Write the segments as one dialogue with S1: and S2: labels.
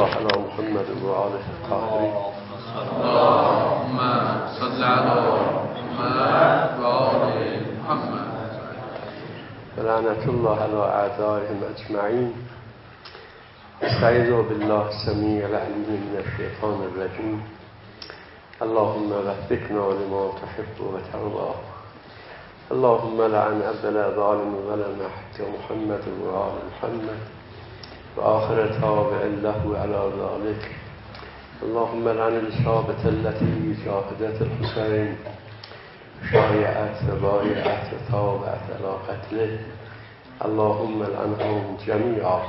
S1: الله على محمد وآله الطاهرين.
S2: اللهم صل على محمد وآل محمد.
S1: ولعنة الله على أعدائهم أجمعين. استعيذ بالله السميع العليم من الشيطان الرجيم. اللهم وفقنا لما تحب وترضى. اللهم لعن أبدل ظالم ولم حتى محمد وآل محمد وآخر تابع له على ذلك. اللهم لعن الإصابة التي جاهدت الحسين شايعت وبايعت وتابعت على قتله. اللهم لعنهم جميعا.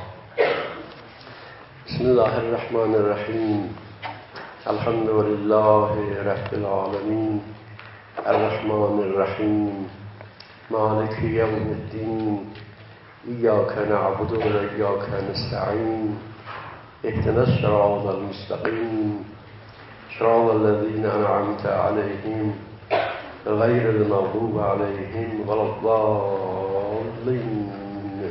S1: بسم الله الرحمن الرحيم. الحمد لله رب العالمين الرحمن الرحيم مالك يوم الدين. إياك نعبد وإياك نستعين. اهدنا الصراط المستقيم صراط الذين أنعمت عليهم غير المغضوب عليهم ولا الضالين.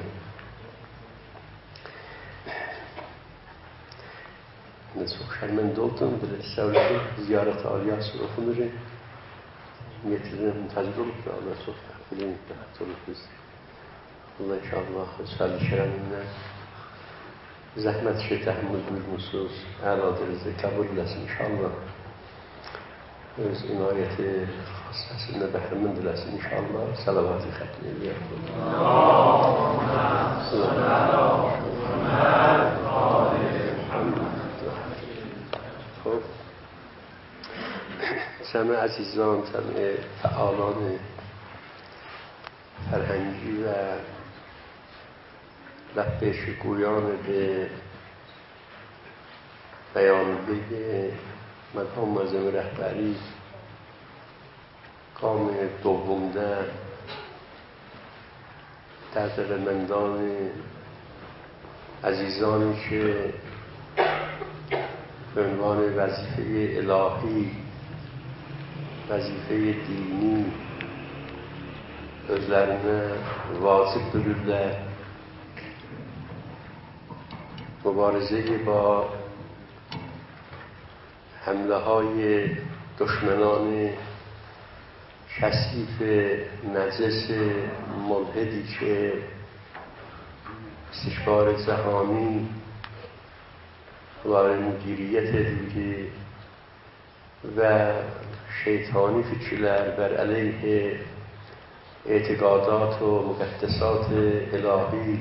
S1: çok şermende oldum. Böyle sevdim. Ziyaret aliyası okunur. Getirdim. Tecrübe olup da Allah çok bilin. Olup biz. Allah inşallah özel şereminle zahmet şey tahammül buyurmuşsunuz. Əladirinizi kabul eləsin inşallah. Öz inayeti hasrəsində bəhrəmin diləsin inşallah. Salavatı xətm edəyəm. خب جمع عزیزان، جمع فعالان فرهنگی و لبه‌شکویان به بیانیه مقام معظم رهبری گام دومده در دلمندان عزیزانی که به عنوان وظیفه الهی، وظیفه dini özlerine vacib bilirler. مبارزه با حمله های دشمنان کثیف نجس ملحدی که استشکار جهانی و مدیریت دیگه و şeytani fikirler bər علیه اعتقادات و مقدسات الهی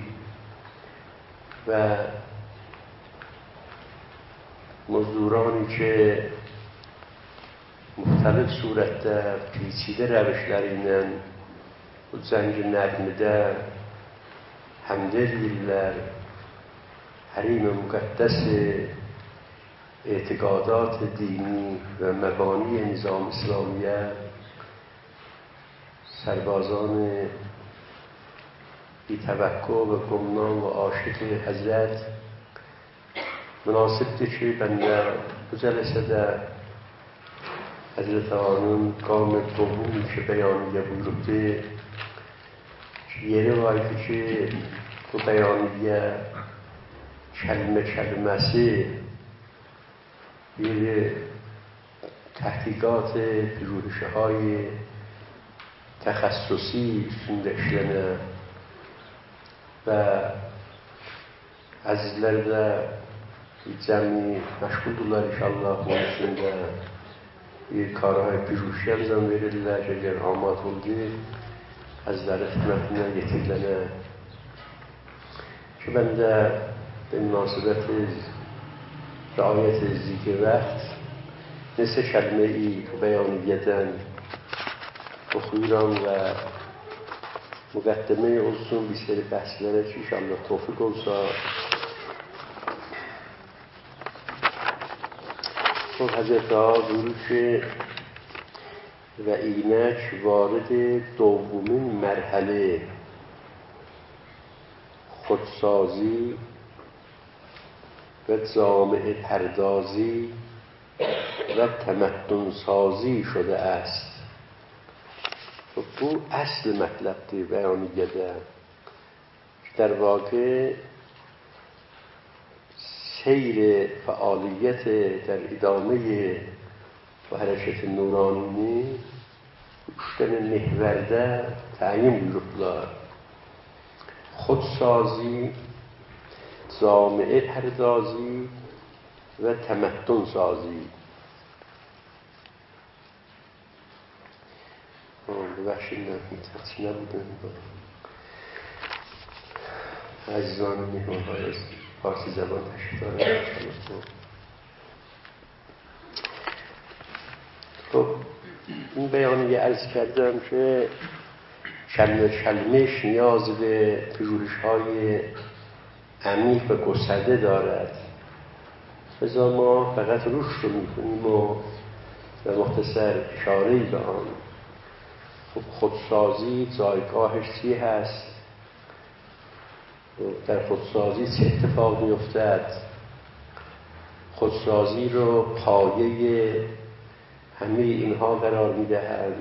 S1: و مزدورانی که مختلف صورتdə پیچیده روشlərlə bu cəng nəqmidə həmdə edirlər. حریم مقدس اعتقادات دینی و مبانی نظام اسلامیه سربازان بی توقع و گمنام و عاشق حضرت مناسبdir ki bende bu cəlsədə Həzrət Ağanın qam doğum ki beyaniye buyurubdur ki yeri var ki bu beyaniye kəlməsi bir تحقیقات پژوهش‌های تخصصی üstünde işlənə və əzizlər də cəmi məşğuldurlar inşallah bunun üstündə bir karhay pژوهشی انجام verirlər ki eğer amad oldu əzizlərin xidmətinə yetirilənə ki mən də به مناسبت رعایت ذیک وقت نصف کلمه ای تو بیانیه‌دن بخویرم و مقدمه olsun bir seri bəhslərə ki inşallah توفیق olsa خب حضرت ها بگوید که و اینک وارد دومین مرحله خودسازی و جامعه پردازی و تمدن سازی شده است. bu اصل مطلبdir بیانیه‌də. در واقع سیر فعالیت در ادامه و حرکت نورانی کشتن محورده تعیین بودلار خودسازی، جامعه پردازی و تمدن سازی. ببخشید نمیتونی نبودن عزیزان و مهمان‌های از فارسی زبان تشریف دارم. خب این بیانیه عرض کردم که کلمش نیاز به پژوهش‌های عمیق و گسترده دارد، لذا ما فقط روش رو می‌کنیم و مختصر اشاره‌ای به آن. خب خودسازی جایگاهش چی هست؟ در خودسازی چه اتفاق می‌افتد؟ خودسازی رو پایه همه اینها قرار می‌دهند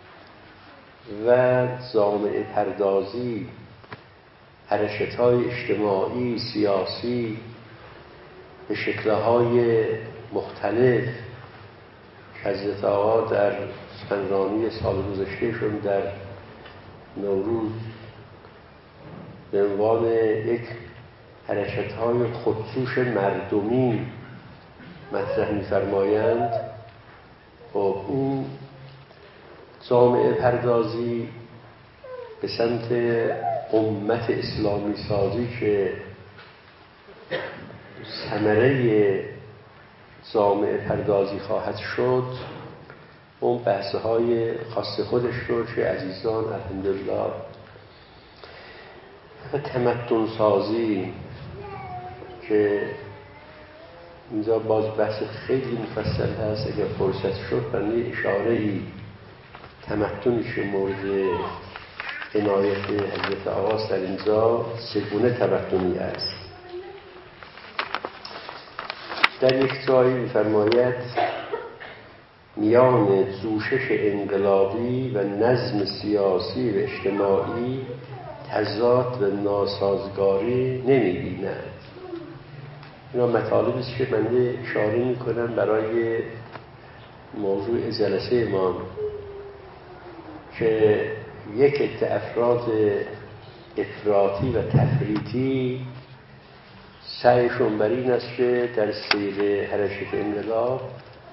S1: و جامعه پردازی، حرکت‌های اجتماعی، سیاسی به شکل‌های مختلف که حضرت آقا در سخنرانی سال گذشتهشون در نوروز به عنوان یک حرکت‌های خودسوش مردمی مطرح می‌فرمایند. خب این جامعه پردازی به سمت امت اسلامی سازی که ثمره جامعه پردازی خواهد شد، اون بحث‌های خاص خودش رو که عزیزان الحمدلله و تمدن سازی که اینجا باز بحث خیلی مفصل هست، اگر فرصت شد بنده اشاره‌ای تمدنی که مورد عنایت حضرت آقاست در اینجا چگونه تمدنی است. در یک جایی می‌فرماید میان جوشش انقلابی و نظم سیاسی و اجتماعی تضاد و ناسازگاری نمی‌بیند. اینا مطالبی است که من اشاره می‌کنم برای موضوع جلسه ما که یک عده افراد افراطی و تفریطی سعیشون بر این است که در سیر حرکت انقلاب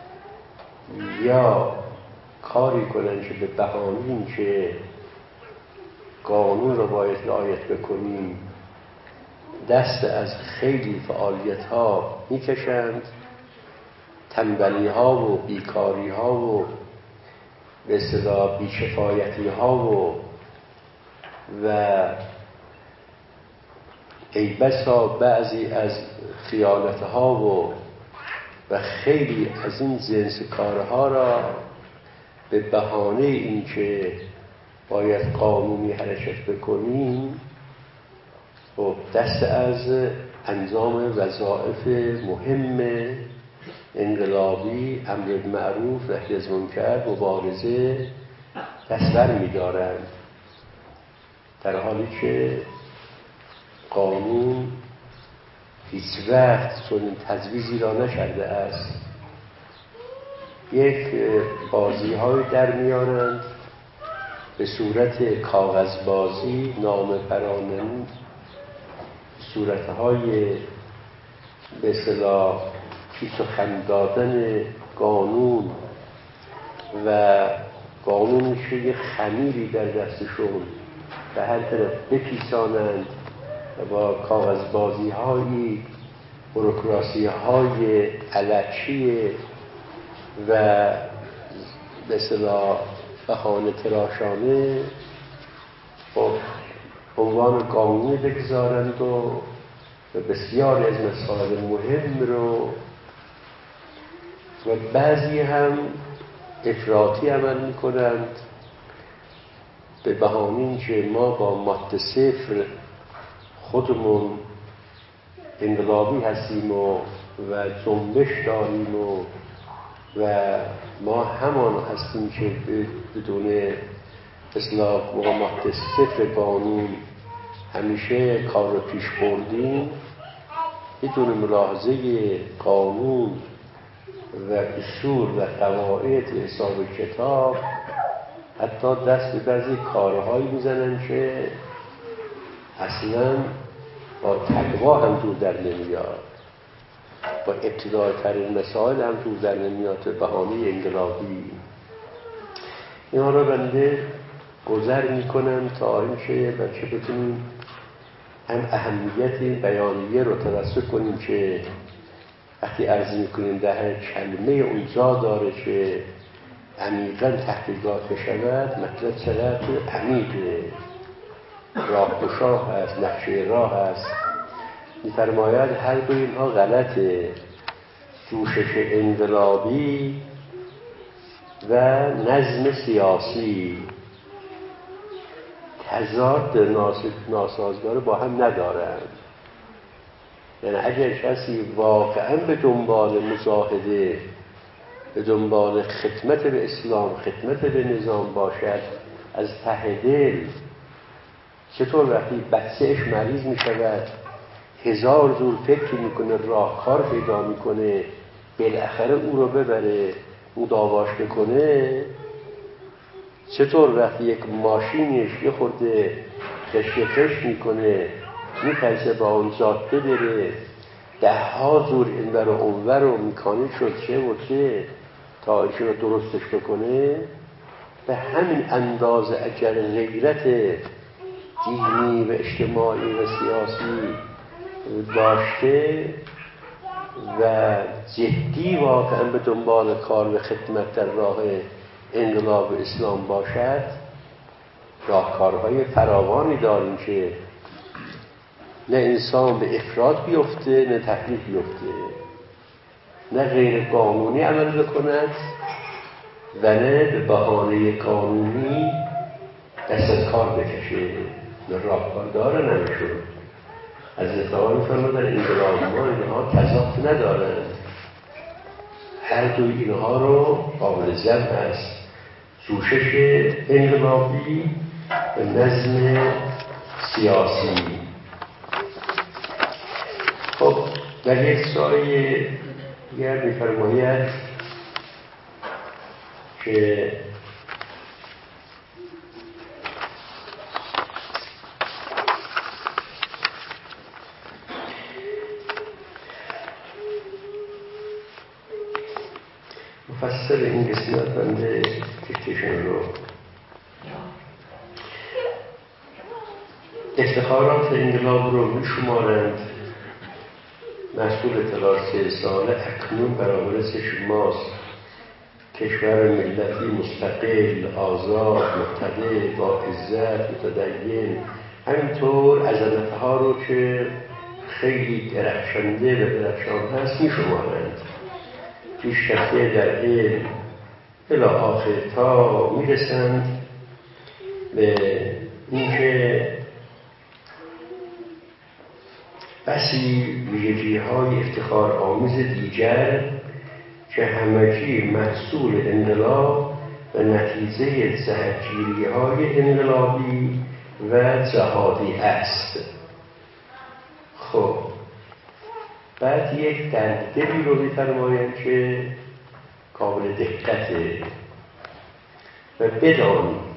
S1: یا کاری کنن که به بهانه این که قانون رو باید رعایت بکنیم دست از خیلی فعالیت ها میکشند، تنبلی ها و بیکاری ها و به اصطلاح بیکفایتی ها و ای بسا بعضی از خیانت ها و خیلی از این جنس کارها را به بهانه این که باید قانونی حرکت بکنیم و دست از انجام وظایف مهم انقلابی، امر بالمعروف، نهی از منکر، مبارزه دست بر می‌دارند، در حالی که قانون هیچ وقت چنین تجویزی را نکرده است. یک بازی‌های در میارند به صورت کاغذبازی، نامه پرانن، صورت‌های به اصطلاح کیس و خم دادن قانون و قانون میشه یه خمیری در دستشون به هر طرف بپیسانند و با کاغذبازی هایی، بروکراسی های علکی و به اصطلاح بهانه تراشانه عنوان قانونی بگذارند و بسیاری از مسائل مهم رو و بعضی هم افراطی عمل میکنند به بهانه اینکه ما با ماده صفر خودمون انقلابی هستیم و جنبش داریم و ما همان هستیم که بدون اصلاح ماده صفر قانون همیشه کار رو پیش بردیم بدون ملاحظه قانون و اصول و قواعد و حساب کتاب حتی دست به بعضی کارهایی میزنن که اصلا با تقوا هم دور در نمیاد، با ابتدای ترین مسائل هم دور در نمیاد به بهانه انقلابی. اینا رو بنده گذر میکنم تا اینکه بچه بتونیم هم اهمیت این بیانیه رو توسط کنیم که وقتی عرض میکنیم در هر کلمه اونجا داره که عمیقا تحقیقات بشود، مطلب چقدر عمیقه، راهگشا هست، نقشه راه هست. می‌فرماید هر دو اینها غلطه، جوشش انقلابی و نظم سیاسی تضاد ناسازگار با هم ندارند. یعنی اگر کسی واقعا به دنبال مجاهده، به دنبال خدمت به اسلام، خدمت به نظام باشد، از ته دل، چطور وقتی بچه‌اش مریض می شود هزار جور فکر میکنه، راهکار پیدا میکنه بالاخره او رو ببره او داواش بکنه، چطور وقتی یک ماشینش یه خورده خش میکنه میپرسه با اون جاده بره 10 جور اینور و اونور و میکانیک شد چه و چه تا ایشون رو درستش بکنه، به همین اندازه اگر غیرت دینی و اجتماعی و سیاسی داشته و جدی واقعا به دنبال کار و خدمت در راه انقلاب اسلام باشد، راهکارهای فراوانی داریم که نه انسان به افراط بیفته نه تحریف بیفته، نه غیر قانونی عمل بکند و نه به بهانه قانونی دست از کار بکشه. نه راهکار داره نمیشود. از اتحاد میفرماد در انقلاب ما اینها تضاد ندارند، هر دو اینها رو قابل ضبط هست، جوشش انقلابی و نظم سیاسی. خب در یک سایه دیگر میفرماید که مفصل این قسمت بنده تکتشن رو افتخارات انقلاب رو میشمارند، مسئول اطلاع 3 ساله اکنون برابر شماست، کشور ملتی مستقل، آزاد، مقتدر، با عزت، متدین، همینطور عظمت‌ها رو که خیلی درخشنده و درخشان هست میشمارند، پیشرفته در علم الی آخر تا میرسند به اینکه بسی ویژگی‌های افتخار آمیز دیگر که همگی محصول انقلاب و نتیجه زهرگیری‌های انقلابی و جهادی است. خب بعد یک دلیلی رو می‌فرمایند که قابل دقته و بدانید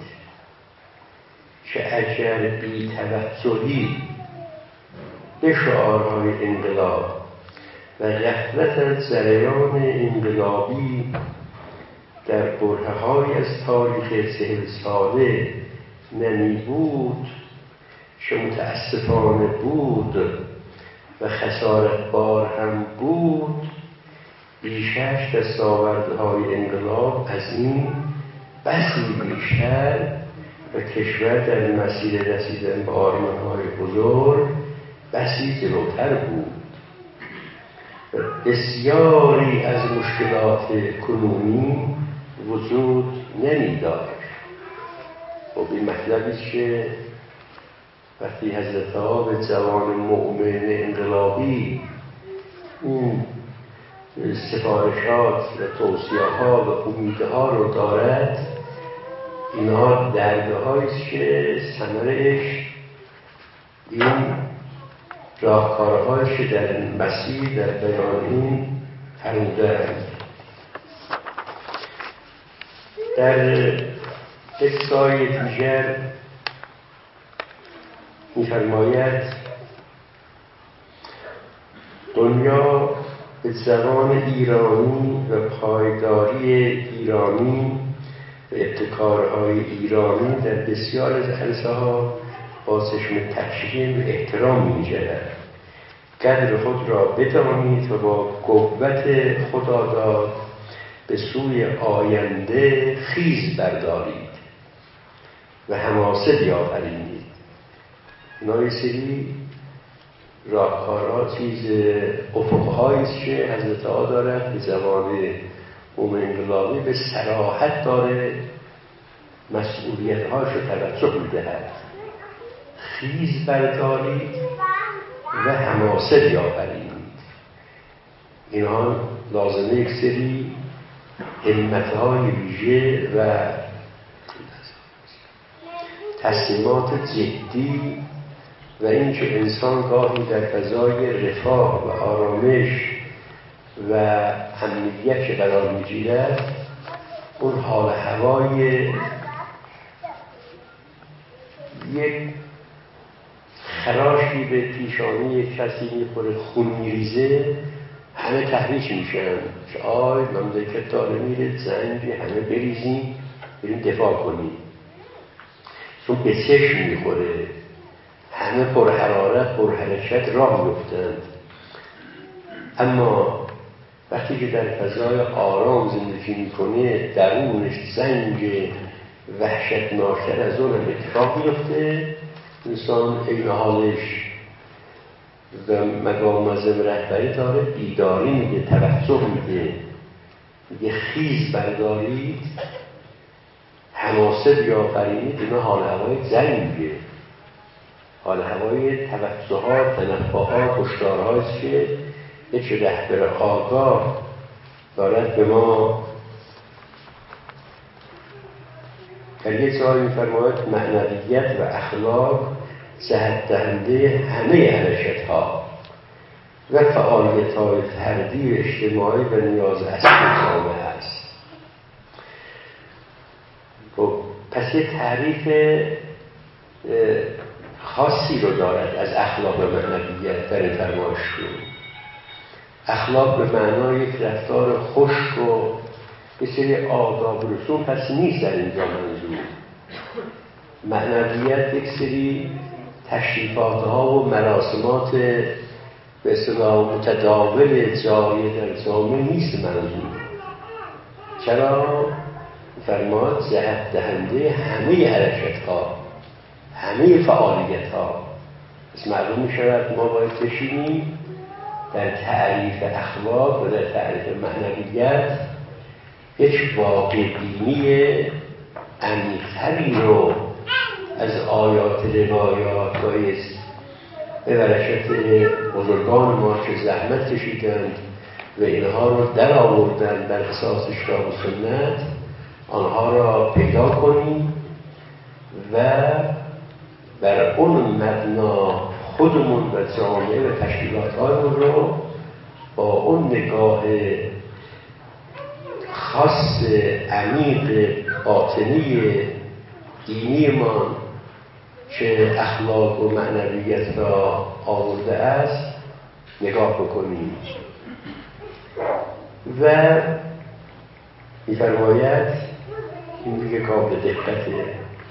S1: که اگر بی توجهی به شعارهای انقلاب و غفلت از جریان انقلابی در برهه‌های از تاریخ 40 ساله نمی بود که متاسفانه بود و خسارت بار هم بود، بیشش دستاوردهای انقلاب از این بسی بیشتر و کشور در مسیر رسیدن به آرمان‌های بزرگ بسی جلوتر بود. بسیاری از مشکلات کنونی وجود نمی داشت. خب این مطلبی که وقتی حضرت آب جوان مؤمن انقلابی این سفارشات و توصیه‌ها و امیدها رو دارد، اینها درده هاییست که ثمرش این راهکارهایش در این مسیر در بیان این فرموده‌اند. در قصه‌های دیگر می‌فرماید دنیا به زبان ایرانی و پایداری ایرانی و ابتکارهای ایرانی در بسیار از عرصه‌ها با چشم تشکیم و احترام می‌جهد. قدر خود را بدانید و با قوت خداداد به سوی آینده خیز بردارید و حماسه بیافرینید. اینا یه سری راهکارها، چیز افقهاییست که حضرت ها دارد به زبان انقلابی به صراحت داره مسئولیت‌هاش رو توجه می‌دهد. خیز بردارید و حماسه بیافرینید. اینها لازمه یک سری همت‌های ویژه و تصمیمات جدی و اینکه انسان گاهی در فضای رفاه و آرامش و امنیت که قرار می‌گیرد اون حال هوای یک خراشی به پیشانی یک کسی می‌خوره، خون می‌ریزه، همه تحریک میشن که آی مملکت داره میره زنگی، همه بریزیم بریم دفاع کنیم. چون به چشم میخوره، همه پر حرارت پر حرکت راه میفتند. اما وقتی که در فضای آرام زندگی میکنه درونش زنگ وحشتناکتر از اون اتفاق میفته. انسان این حالش و مقام ناظم رهبری داره، بیداری میگه، توجه میگه، میگه خیز بردارید، حماسه بیافرینید. اینا حال هوای جنگه، حال هوای توجهات، تنبهات، هشدارهاست که یک رهبر آگاه دارد به ما. در یک جایی می‌فرماید معنویت و اخلاق جهت دهنده همه حرکت‌ها و فعالیت‌های فردی و اجتماعی و نیاز اصلی جامعه است. پس یک تعریف خاصی رو دارد از اخلاق و معنویت در این فرمایش‌ها. اخلاق به معنای یک رفتار خشک و یه سری آداب و رسوم پس نیست در اینجا منظور. معنویت یک سری تشریفات ها و مراسمات به اصطلاح متداول جاری در جامعه نیست منظور. چرا؟ فرماد جهت دهنده همه حرکت ها، همه فعالیت ها. پس معلوم می شود ما باید بشینیم در تعریف اخلاق و در تعریف معنویت یک واقع بینی عمیق‌تری رو از آیات روایات بایست به برکت بزرگان ما که زحمت کشیدند و اینها رو در آوردن بر اساس کتاب و سنت، آنها را پیدا کنیم و بر اون مبنا خودمون و جامعه و تشکیلات‌هامون رو با اون نگاه خاص عمیق باطنی دینی ما که اخلاق و معنویت را آورده است نگاه بکنیم. و می‌فرماید این دیگه قابل دقته،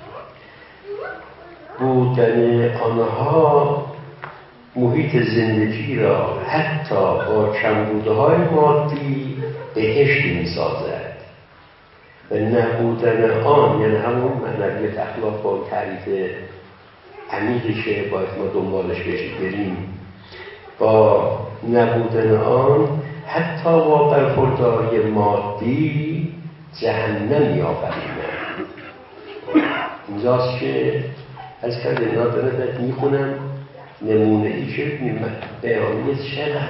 S1: بودن آنها محیط زندگی را حتی با کمبودهای مادی بهشت می‌سازد و نبودن آن، یعنی همون معنویت اخلاق با تعریف عمیقی که باید ما دنبالش بریم، با نبودن آن حتی با برخورداری مادی جهنم می‌آفریند. اینجاست که از کل اینا دارد میخونم نمونه ای که بیانیه چقدر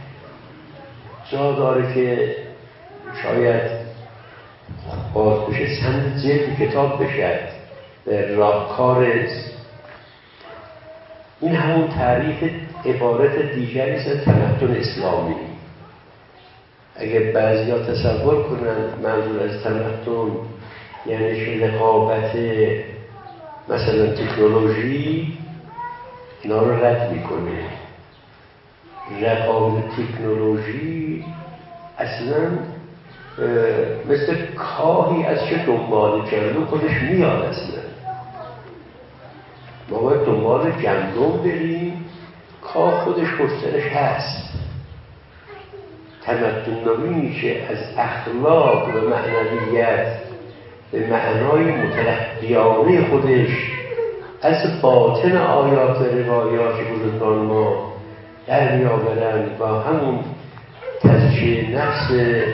S1: جا داره که شاید باز بشه چند جلد کتاب بشد در راهکار. این همون تعریف عبارت دیگری است از تمدن اسلامی. اگه بعضی ها تصور کنند منظور از تمدن یعنی رقابت مثلا تکنولوژی، اینا رو رد میکنه. رقابت تکنولوژی اصلا مثل کاهی از چه دنبال جلو خودش میاد. اصلا ما باید دنبال گندم بریم، کاه خودش گسترش هست. تمدن نوینی که از اخلاق و معنویت به معنای متلقیانه خودش از باطن آیات و روایات بزرگان ما در میآورند و همون تزکیه نفس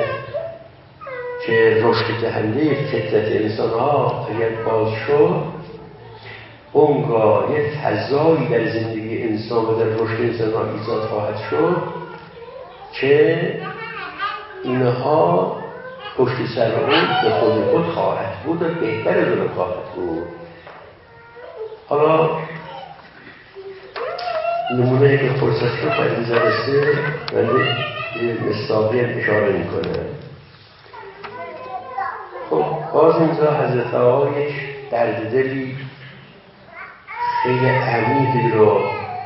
S1: که رشد دهنده فطرت انسان ها اگر باز شد، اونگاه یک فضایی در زندگی انسان و در رشد انسان ها ایجاد خواهد شد که اینها پشت سر اون به خود خواهد بود و بهتر از اون خواهد بود. حالا نمونه که فرصت رو باید می‌ذارسته من به مصداقی اشاره میکنم. خب باز اینجا حضرت آقا یک درد دلی خیلی عمیقی رو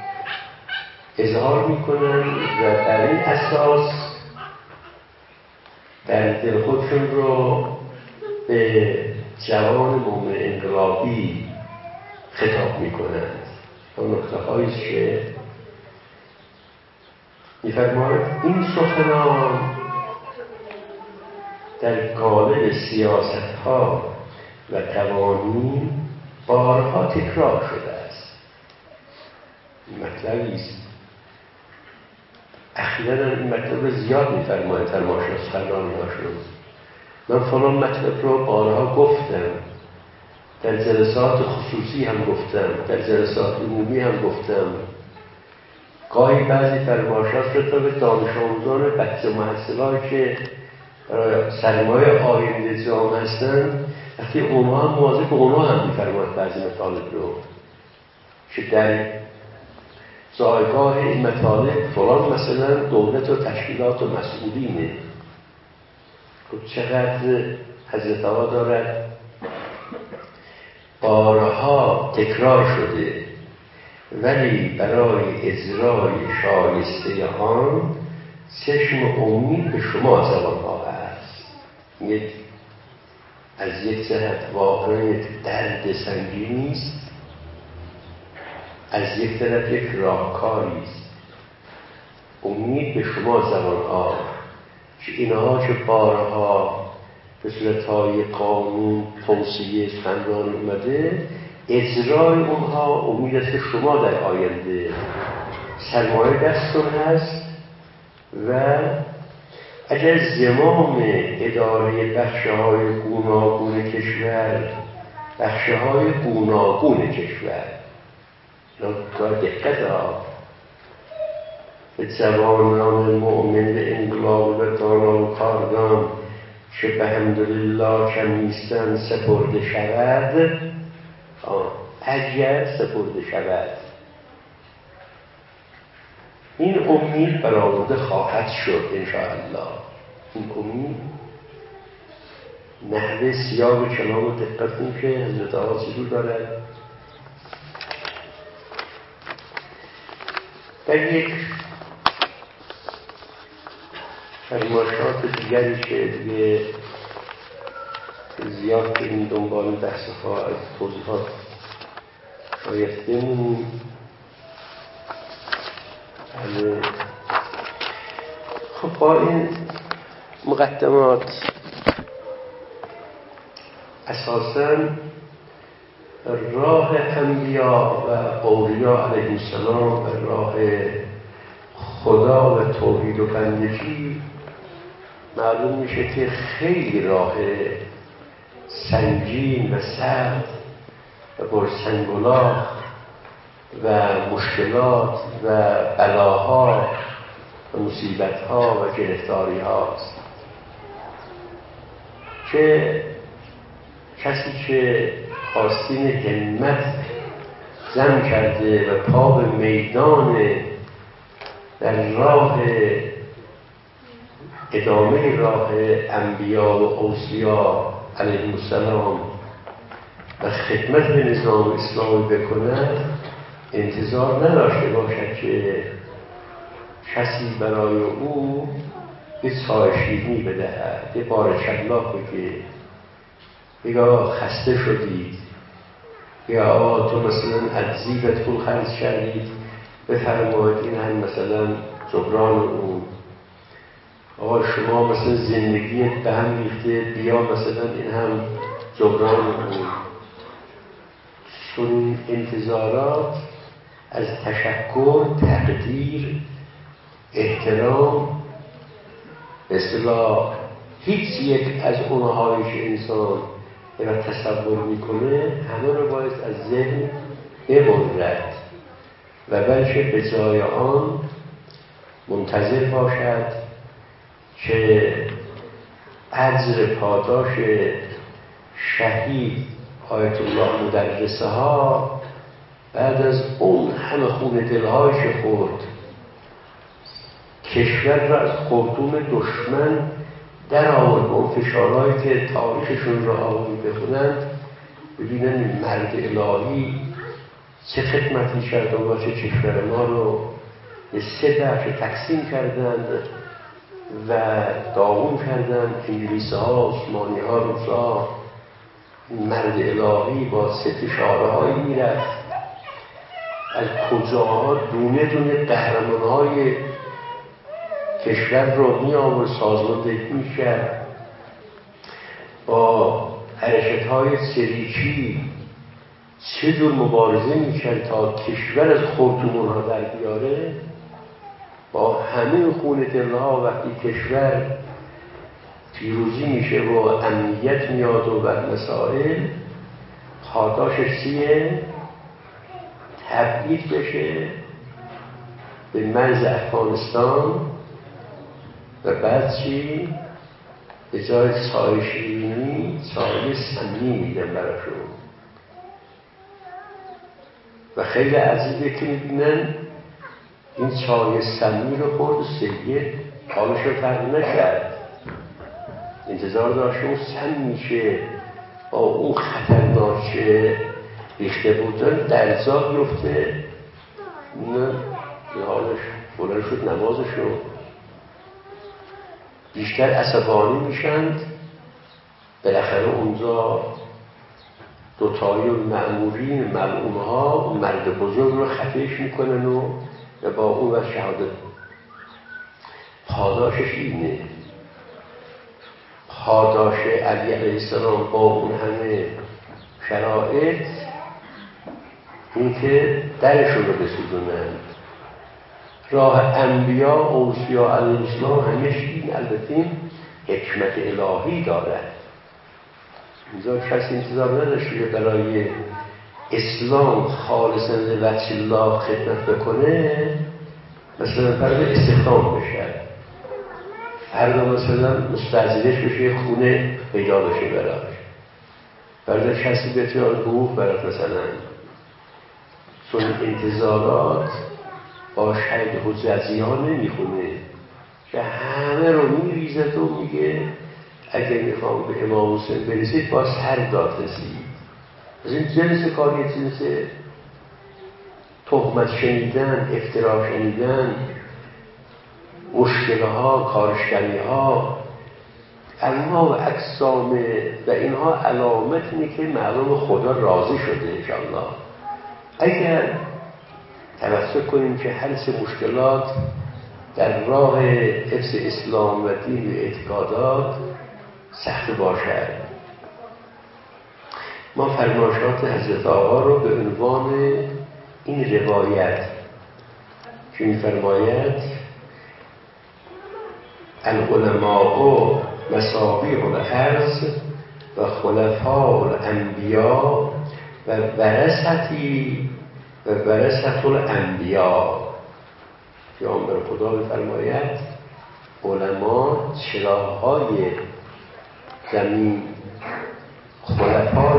S1: اظهار میکنن و بر این اساس درد خودشون رو به جوان مومن انقلابی خطاب میکنند. اون نکته هاییست که میفرماید این سخنان در قالب سیاست ها و قوانین بارها تکرار شده است. این مطلبی است. اخیراً این مطلب رو زیاد میفرماید در ماشاءالله سخنرانی هاشون. من فلان مطلب رو بارها گفتم، در جلسات خصوصی هم گفتم، در جلسات عمومی هم گفتم. گاهی بعضی فرمایشات رو تا به دانش آموزان بچه محصلایی که سرمایه آینده جامعه هستن، وقتی اونها هم مواظب به اونها هم میفرماید بعضی مطالب رو که در جایگاه این مطالب فلان مثلا دولت و تشکیلات و مسئولینه. چقدر حضرت آقا دارد بارها تکرار شده، ولی برای اجرای شایسته آن چشم امید به شما زبانها است. از یک جهت واقعا یک درد سنگینی است، از یک طرف یک راهکاری است. امید به شما زبانها که اینها که بارها به صورتهای قانون توصیه سخنرانی اومده، اجرای اونها امید است که شما در آینده سرمایه دستون هست و اگر زمام اداره بخشهای گوناگون کشور، بخشهای گوناگون کشور، کار دقت ها به جوانان مؤمن به انقلاب و دانان و کاردان که به حمدلله کم نیستن سپرده شود، اگر سپرده شود، این امید برآورده خواهد شد انشاءالله. این امید نحوه سیاق کلام و دقت کن که حضرت آقا چجور دارد. در یک فرمایشات دیگری که دیگه زیاد که این دنبال بحثها از توضیحات شاید بمونیم. خب با این مقدمات اساساً راه انبیا و اولیاء علیهم السلام و راه خدا و توحید و بندگی معلوم میشه که خیلی راه سنگین و سخت و پرسنگلاخ و مشکلات و بلاها و مصیبتها و گرفتاری هاست که کسی که خواستین همت جمع کرده و پا به میدان در راه ادامه راه انبیا و اوصیا علیهم السلام و خدمت به نظام اسلامی بکند، انتظار نداشته باشد که کسی برای او یه چای شیرینی بدهد، یه بار چلاق بگه، بگه خسته شدید، یا تو مثلا از زیبت پول خرج کردید بفرمایید این هم مثلا جبران اون، آقا شما مثلا زندگیت به هم ریخته، بیا مثلا این هم جبران اون. چون انتظارات از تشکر، تقدیر، احترام، به اصطلاح هیچ یک از اونهایی که انسان را تصور میکنه همه رو باید از ذهن ببرد و بلکه به جای آن منتظر باشد که اجر پاداش شهید آیت الله مدرسه ها بعد از اون همه خون دلهایی که خورد، کشور را از خرطوم دشمن در آورد، با اون فشارهایی که تاریخشون را آوردی بخونند ببینن این مرد الهی چه خدمتی کرد و چه کشور ما رو به 3 بخش تقسیم کردند و داغون کردند. انگلیسی ها، عثمانی ها، روسا. مرد الهی با 3 فشارهایی میرفت، از کجاها دونه دونه قهرمانهای کشور رو می آورد، سازماندهی می کرد، با حرکت‌های چریکی چه جور مبارزه می کرد تا کشور از خرطوم اونها در بیاره. با همه خون دلها وقتی کشور پیروزی میشه و امنیت میاد و مسائل، پاداشش چیه؟ تبعید بشه به مرز افغانستان و بعد چی؟ به جای چای شیرینی چای سمی میدن براشون. و خیلی عجیبه که میبینن این چای سمی رو خورد سید حالش رو فرق نکرد، انتظار داشت اون سم میشه با اون خطرناک که ریخته بودن در جا بیفته، نه حالش بلند شد نمازشو. بیشتر عصبانی میشند. بالاخره اونجا دوتایی مأمورین ملعونها اون مرد بزرگ رو خفیش میکنن و با اون و شهادت. پاداشش اینه، پاداش علی علیه السلام با اون همه شرایط این که درشون رو بسوزونند. راه انبیا اوصیا علیه السلام همیشه این البته این حکمت الهی دارد. اینجا کسی انتظار نداشته که برای اسلام خالصاً لوجه الله خدمت بکنه، مثلا فرد استخدام بشه، فردا مثلا مستعجلش بشه خونه پیدا بشه براش، فردا کسی بتونه حقوق برات مثلا. چون انتظارات با شهید حجزی ها نمیخونه که همه رو میریزد و میگه اگر میخوام به امام حسین برسید با سر داد رسید. از این جنس کاری جنس تهمت شنیدن، افترا شنیدن، مشکل ها، کارشکنی ها، انواع و اقسام و اینها علامت اینه که معلوم خدا راضی شده انشاءالله. اگر توسط کنیم که حل مشکلات در راه حفظ اسلام و دین و اعتقادات سخت باشد. ما فرمایشات حضرت آقا رو به عنوان این روایت که می‌فرماید العلماء مصابیح الارض و خلفاء الانبیاء و ورثة الانبیاء. پیامبر خدا می‌فرماید علما چراغ‌های زمین،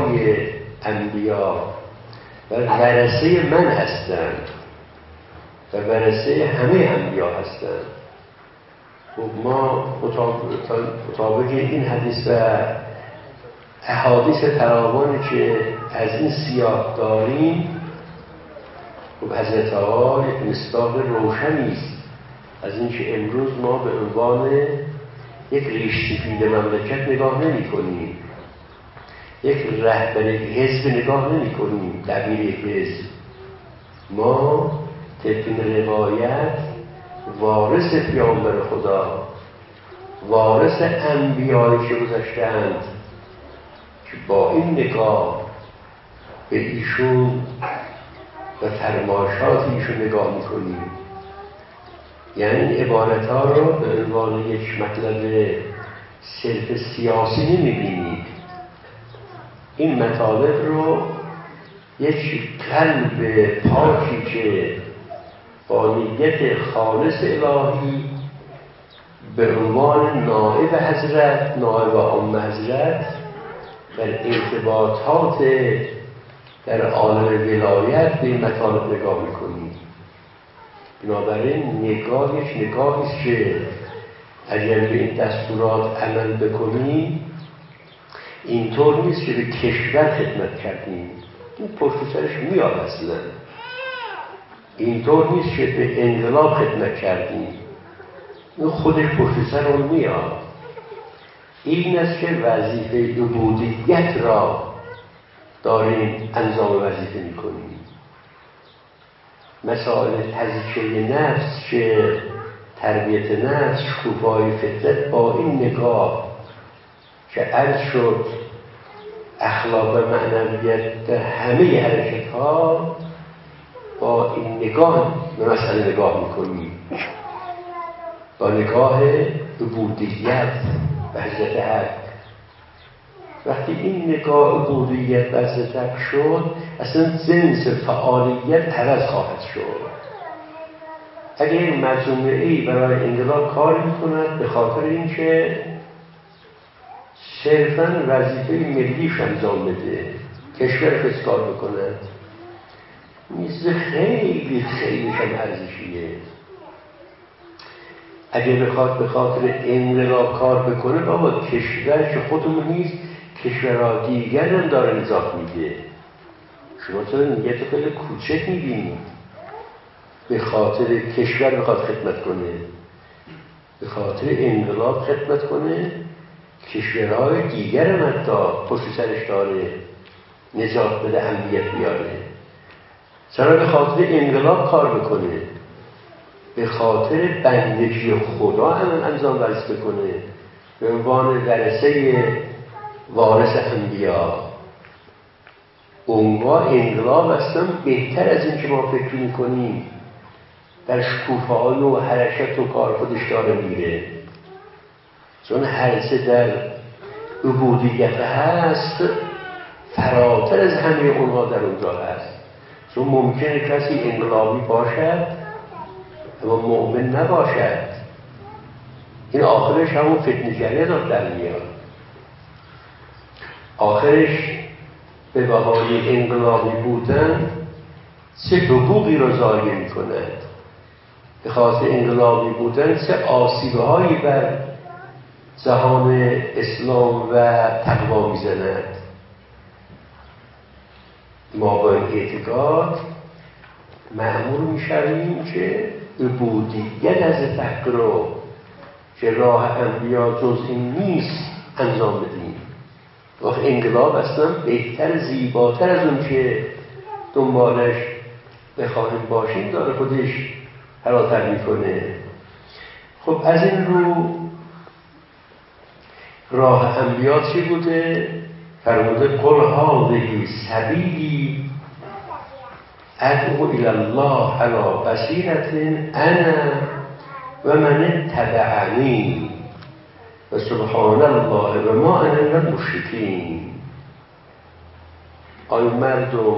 S1: خلفای انبیا و ورثه من هستند. و ورثه همه انبیا هستند. خب ما مطابق این حدیث و احادیث فراوانی که از این سیاق داریم، خب حضرت آقا یک مصداق روشنی است از اینکه امروز ما به عنوان یک ریش سفید مملکت نگاه نمی کنیم، یک رهبر حزب نگاه نمی کنیم، دبیر حزب. ما طبق روایت وارث پیامبر خدا، وارث انبیایی که گذشتند که با این نگاه به ایشون و فرمایشات ایشون نگاه میکنیم. یعنی این عبارت ها رو به عنوان یک مطلب صرف سیاسی نمیبینید، این مطالب رو یک قلب پاکی که با نیت خالص الهی به عنوان نائب حضرت، نائب عام حضرت در ارتباطات در عالم ولایت به این مطالب نگاه میکنیم. بنابراین نگاه یک نگاهی است که اگر به این دستورات عمل بکنیم، اینطور نیست که به کشور خدمت کردیم، این پشت سرش میاد اصلا. اینطور نیست که به انقلاب خدمت کردیم، این خودش پشت سر اون میاد. این است که وظیفه عبودیت را داریم انجام وظیفه میکنیم. مسائل تزکیه نفس که تربیت نفس، شکوفای فطرت، با این نگاه که عرض شد اخلاق و معنویت در همه حرکت ها، با این نگاه به مسئله نگاه میکنیم، با نگاه عبودیت به حضرت حق. وقتی این نگاه عبودیت به حضرت حق شد، اصلا جنس فعالیت عوض خواهد شد. اگر مجموعه‌ای برای انقلاب کار میکند به خاطر اینکه صرفاً وظیفه ملیش انجام بده، کشور فسکار بکند، میز خیلی خیلیش هم ارزشیه. اگه بخواد به خاطر انقلاب کار بکنه، بابا کشور که خودمون نیست، کشورها دیگر هم داره نجات میده. شما چرا نیت خیلی کوچک میبینید؟ به خاطر کشور بخواد خدمت کنه، به خاطر انقلاب خدمت کنه، کشورهای دیگر هم حتی پشت سرش داره نجات بده، امنیت بیاره. چرا به خاطر انقلاب کار بکنه؟ به خاطر بندگی خدا هم انجام وظیفه کنه، به عنوان ورثه وارث انبیا. اونها انقلاب اصلا بهتر از این که ما فکر میکنیم در شکوفه‌های و حرکت و کار خودش داره میره. چون هرچه در عبودیت هست فراتر از همه اونها در اونجا هست. چون ممکنه کسی انقلابی باشد اما مؤمن نباشد، این آخرش همون فتنه‌گری در میاد. آخرش به بهای انقلابی بودن چه حقوقی را ضایع می کند، به خاطر انقلابی بودن چه آسیب‌هایی بر جهان اسلام و تقوا می زند. ما با این اعتقاد مأمور می شویم که عبودیت از حق رو که راه انبیا جز این نیست انجام بدیم. وقت انقلاب اصلا بهتر، زیباتر از اون که دنبالش بخواهیم باشیم داره خودش حراتر میکنه. خب از این رو راه انبیا چی بوده؟ فرموده قل هذه سبیلی ادعو الی الله علی بصیرة انا و من اتبعنی و سبحان الله و ما انا من المشرکین. آی مردم،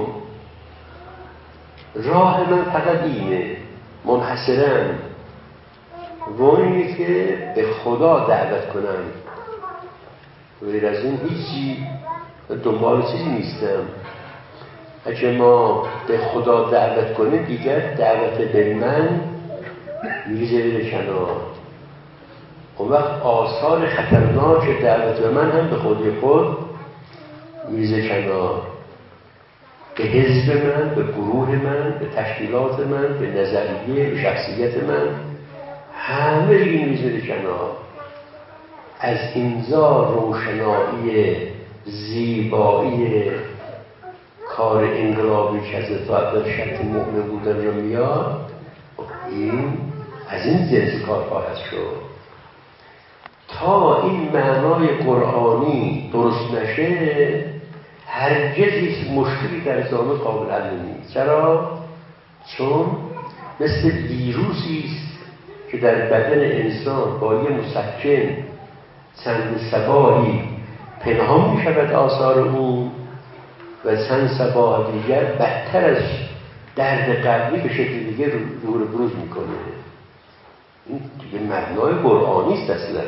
S1: راه من فقط اینه، منحصراً وانیه که به خدا دعوت کنم، غیر از این هیچی دنبال چیزی نیستم. اگه ما به خدا دعوت کنیم دیگر دعوت به من میذاره کنار. اون وقت آثار خطرناک دعوت به من هم به خود میزه کنار. به حزب من، به گروه من، به تشکیلات من، به نظریه، به شخصیت من، همه دیگه میذاره کنار. از اینجا روشنایی زیبایی کار انقلابی که از اطلاعات شرط مؤمن بودن رو میاد، این از این جنس کار خواهد شد. تا این معنای قرآنی درست نشه هرگز هیچ مشکلی در زامه قابل حل نیست. چرا؟ چون مثل ویروسی است که در بدن انسان با یه مسکن چند صباحی پنهان می شود آثار اون و چند صباح دیگر بدتر از درد قلبی به شکل دیگه ظهور بروز میکنه. این دیگه معنای قرآنی است اصلا.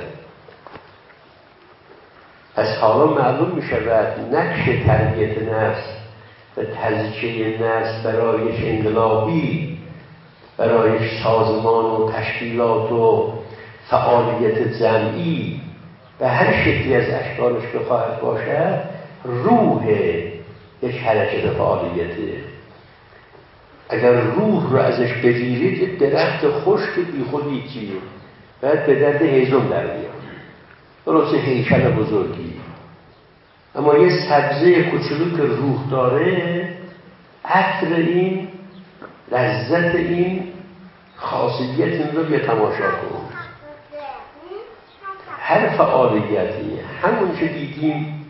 S1: از حالا معلوم می شود نقش تربیت نفس و تزکیه نفس برایش انقلابی، برایش سازمان و تشکیلات و فعالیت جمعی به هر شکلی از اشکالش بخواهد باشد روح یک حرکت فعالیته. اگر روح رو ازش بگیرید درخت خشک بی خودی چیه باید به درد هیزم در بیاد، درست هیکل بزرگی. اما یه سبزه کوچولو که روح داره، عطر این، لذت این، خاصیت این رو بیا تماشا کن. هر فعالیتی همون که دیدیم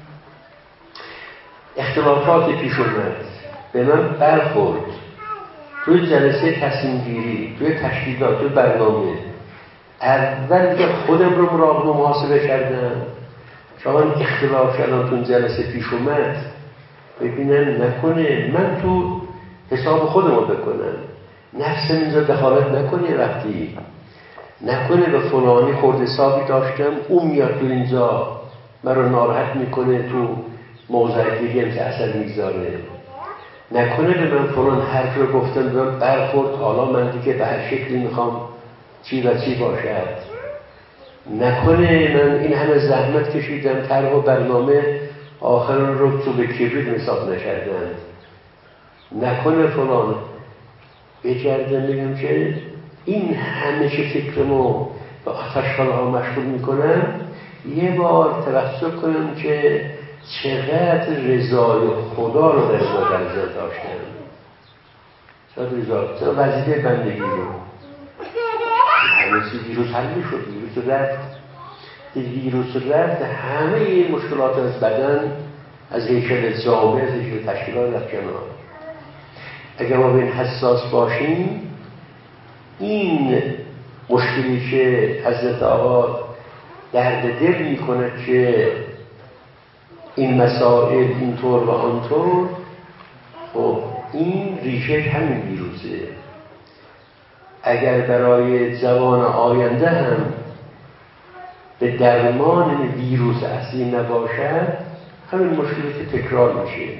S1: اختلافات پیش اومد به من برخورد توی جلسه تصمیم گیری، توی تشکیلات، توی برنامه، اول که خودم رو مراقب و محاسبه کردم. شما این اختلاف کردم تو جلسه پیش اومد ببینم نکنه من تو حساب خودم رو بکنم، نفسم اینجا دخالت نکنه، وقتی نکنه به فلانی خورد حسابی داشتم اون میاد تو اینجا من رو ناراحت میکنه، تو موضع گیری هم که اثر میگذاره، نکنه به من فلان حرف رو گفتم به من برخورد حالا من دیگه به هر شکلی میخوام چی و چی باشد، نکنه من این همه زحمت کشیدم طرح و برنامه آخر رو تو به کبرید حساب نکردند، نکنه فلان بگردم بگم که این همه که فکرمو به آتشخانه‌ها مشغول میکنم یه بار توسط کنم که چقدر رضای خدا رو در نظر داشتم، چقدر رضا، چقدر وظیفه بندگی رو همه چیز ویروس حل میشد، ویروس رفت، ویروس رفت، همه این مشکلات از بدن، از هیکل جامعه، از هیکل تشکیلات رفت کنار. اگر ما به این حساس باشیم این مشکلی که حضرت آقا درد دل میکنه که این مسائل اینطور و آنطور، خب این ریشه همین ویروسه. اگر برای جوان آینده هم به درمان این ویروس اصلی نباشد همین مشکلی که تکرار میشه.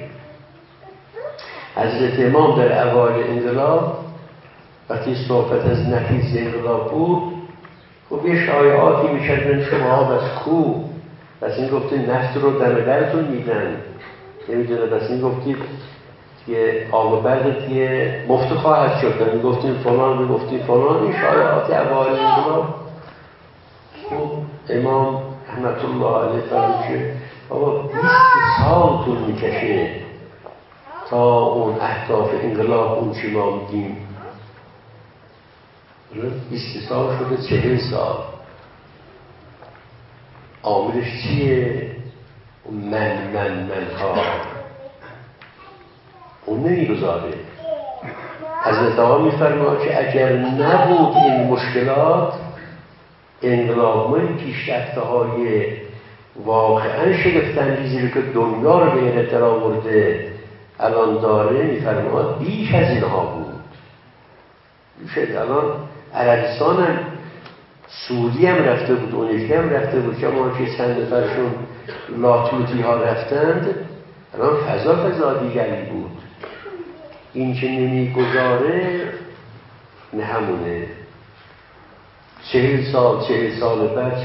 S1: حضرت امام در اوایل انقلاب وقتی صحبت از نتیجه انقلاب بود خب یه شایعاتی میشدن شما بس کو، بس این گفتید نفت رو دم درتون میدن، نمیدونه بس این گفتید که آب برد یه مفت خواهد شد، میگفتیم فلان میگفتیم فلان، این شایعات اوایل انقلاب. خب امام رحمت الله علیه فرمود که بابا 20 سال طول میکشه تا اون اهداف انقلاب اون چی ما میگیم 20 سال شده 40 سال. عاملش چیه؟ من ها اون نمیگذاره. حضرت آقا میفرماد که اگر نبود این مشکلات انقلاب‌های پیشرفته های واقعا شگفت‌انگیزی رو که دنیا رو به این در آورده الان داره، میفرماد بیش از اینها بود. شاید الان عربستان هم سعودی هم رفته بود، اون یکی هم رفته بود که ما که چند نفرشون لاتوتی ها رفتند، الان فضا دیگری بود. این که نمیگذاره نه همونه. 40 سال بعد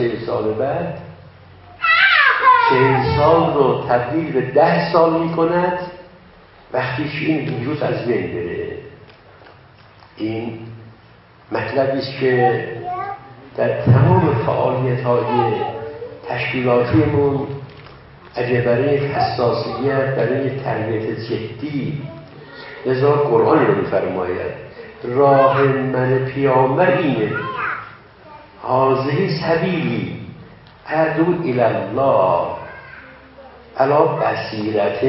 S1: 40 سال رو تبدیل به 10 سال میکند وقتیش این ویروس از بین بره. این مطلبی است که در تمام فعالیت‌های تشکیلاتیمون اگه برای حساسیت، برای تربیت جدی، لذا قرآن رو می‌فرماید راه من پیامبر اینه، هذه سبیلی ادعو الی الله علی بصیرة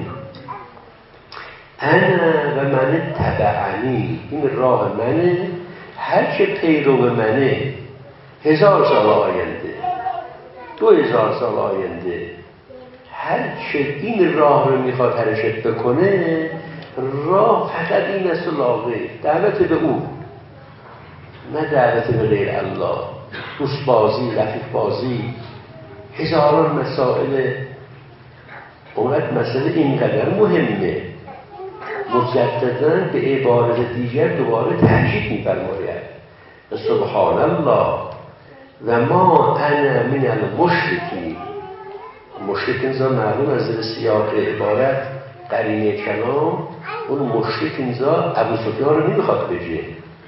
S1: انا و من تبعنی. این راه منه، هر که پیرو منه 1000 سال آینده، 2000 سال آینده، هر که این راه رو میخواد حرکت بکنه، راه فقط این است و لاغه دعوت به او، نه دعوت به غیر الله، دوست بازی، لطیف بازی، هزاران مسائل. اونقدر مسئله اینقدر مهمه مجدداً به عبارت دیگر دوباره تأکید می‌فرماید سبحان الله و ما انا من المشرکین. مشرک اینجا معلوم از در سیاق عبارت قرینه کلام، اون مشرک اینجا ابو سفیان رو نمیخواد بگه.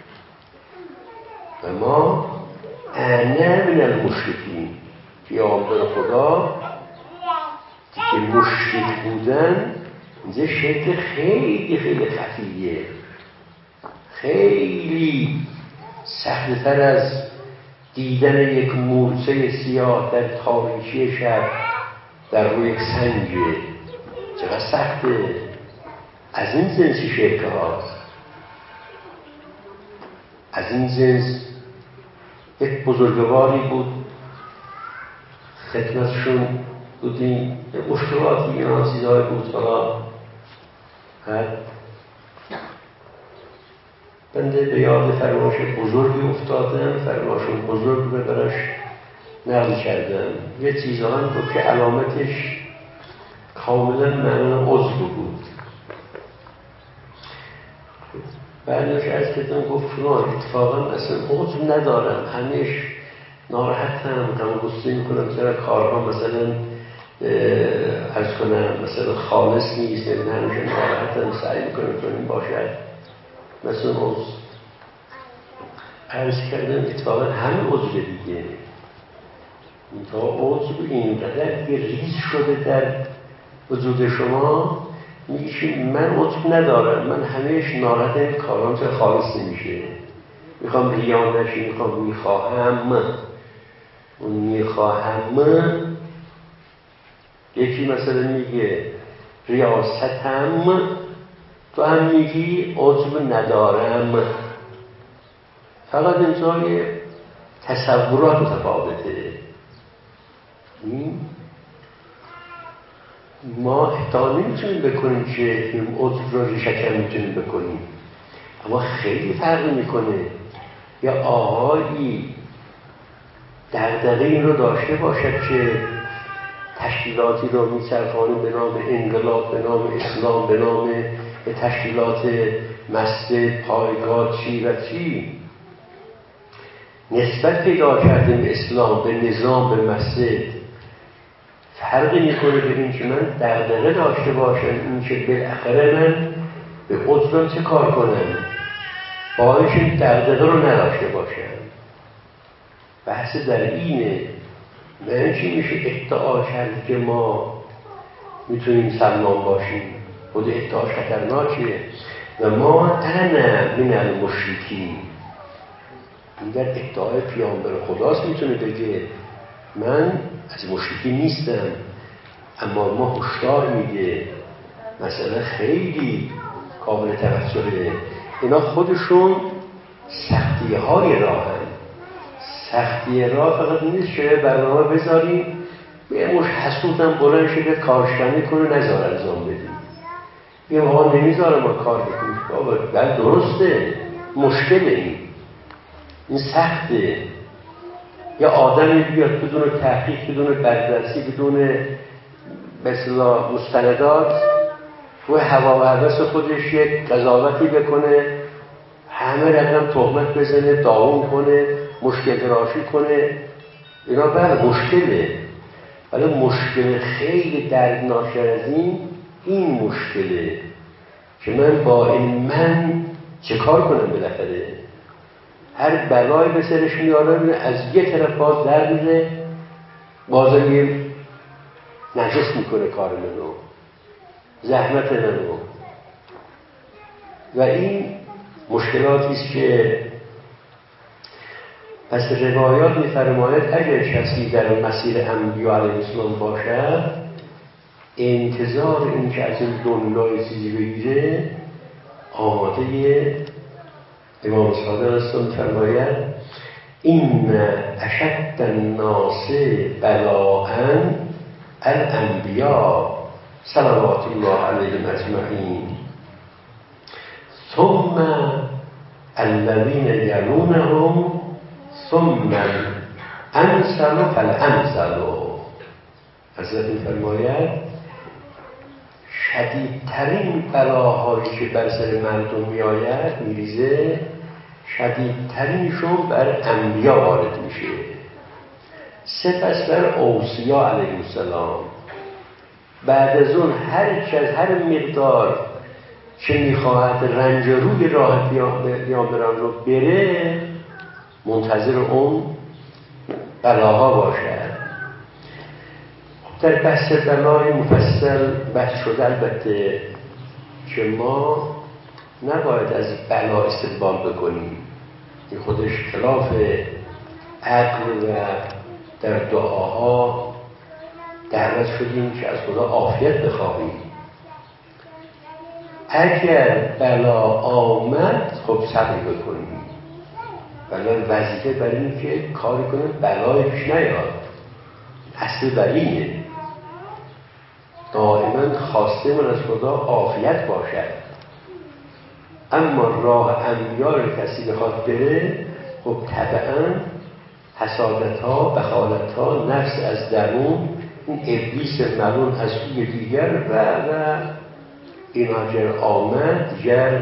S1: و ما انا من المشرکین، پیامبر خدا که مشرک بودن اینجا شرک خیلی خیلی خفیه، خیلی سخت‌تر از دیدن یک مورچه سیاه در تاریکی شب در روی یک سنگه. چقدر سخته. از این جنس شرک هاست. از این جنس یک بزرگواری بود، خدمتشون بودیم، مشکلاتی اینا چیزهای بود. حالا بنده به یاد فرمایش بزرگی افتادم، فرمایشون بزرگ به براش نقل کردم. یه چیزهایی بود که علامتش کاملا معنی عضو بود. بعدش از کتن گفت فلان اتفاقا اصلا عضو ندارم، همیش ناراحتم، غم غصه میکنم چرا کارها مثلا عرض کنم مثلا خالص نیست، همیشه ناراحتم، سعی میکنم چون این باشد مثلا عضو. عرض کردم اتفاقا همه عضو دیگه، تا عضو اینقدر ریز شده در وجود شما، میگه من عضو ندارم، من همیش ناراحتم، کارام چرا خالص نمیشه، میخوام ریان نشی، میخواهم اون میخواهم. یکی مثلا میگه ریاستم، تو هم میگی عضو ندارم. فقط انتهای تصورات متفاوته. ما احتمال نمیتونیم بکنیم که این عضو رو ریشه‌کن میتونیم بکنیم، اما خیلی فرق میکنه. یا آهایی دغدغه این رو داشته باشد که تشکیلاتی رو میچرخانه به نام انقلاب، به نام اسلام، به نام تشکیلات مسجد، پایگاه، چی و چی، نسبت پیدا کرده به اسلام، به نظام، به مسجد، فرقی میکنه به این که من دغدغه داشته باشم این که بالاخره من به عضوم چه کار کنم، باید این دغدغه رو نداشته باشم. بحث در اینه. نه چی میشه ادعا کرد که ما میتونیم سلمان باشیم، خود ادعاش خطرناکه. و ما انا من المشرکین، این در ادعای پیامبر خداست، میتونه بگه من از مشرکین نیستم، اما ما هشدار میده مسئله خیلی قابل توجهه. اینا خودشون سختی های راه هم. سختی راه فقط نیست که برنامه بذاریم یه مش حسودم بلند شده کارشکنی کنه نذار انجام بدیم، یه موقع نمیذاره ما کار بکنیم. بابا بله درسته، مشکله، این سخته. یا آدمی بیاد بدون تحقیق، بدون بررسی، بدون مثلا مستندات و هوا و هوس خودش یک قضاوتی بکنه، همه رقم تهمت بزنه، داغون کنه، مشکل راشی کنه. اینا بله مشکله، ولی مشکل خیلی دردناکتر از این مشکله که من با این من چه کار کنم. بالاخره هر بلایی به سرش میاره، از یه طرف باز در میره، بازم یه نجس میکنه کار منو، زحمت منو. و این مشکلاتی است که پس روایات می‌فرماید اگر کسی در مسیر انبیاء علیه السلام باشد، انتظار این که از این دنیای چیزی بگیره آماده امام صادق است. می‌فرماید این اشد الناس بلاء الانبیاء صلوات الله علیهم اجمعین ثم الذین یلونهم ثم الامثل فالامثل. حضرت می‌فرماید شدیدترین بلاهایی که بر سر مردم میآید میریزه، شدیدترینشون بر انبیا وارد میشه، سپس بر اوصیا علیه السلام. بعد از اون هر چیز هر مقدار که میخواهد رنج روی راه پیامبران رو بره، منتظر اون بلاها باشد. در بحث بلای مفصل بحث شده البته که ما نباید از بلا استدلال بکنیم، این خودش خلاف عقل و در دعاها دعوت شدیم که از خدا عافیت بخواهیم. اگر بلا آمد خب صبر بکنیم، ولی وظیفه بر این که کاری کنیم بلای پیش نیاد. اصل بر اینه دائما خواسته من از خدا عافیت باشد. اما راه انبیا رو کسی بخواد بره، خب طبعا حسادت ها، بخالت ها، نفس از درون، این ابلیس ملون از سوی دیگر و اینا گر آمد گر.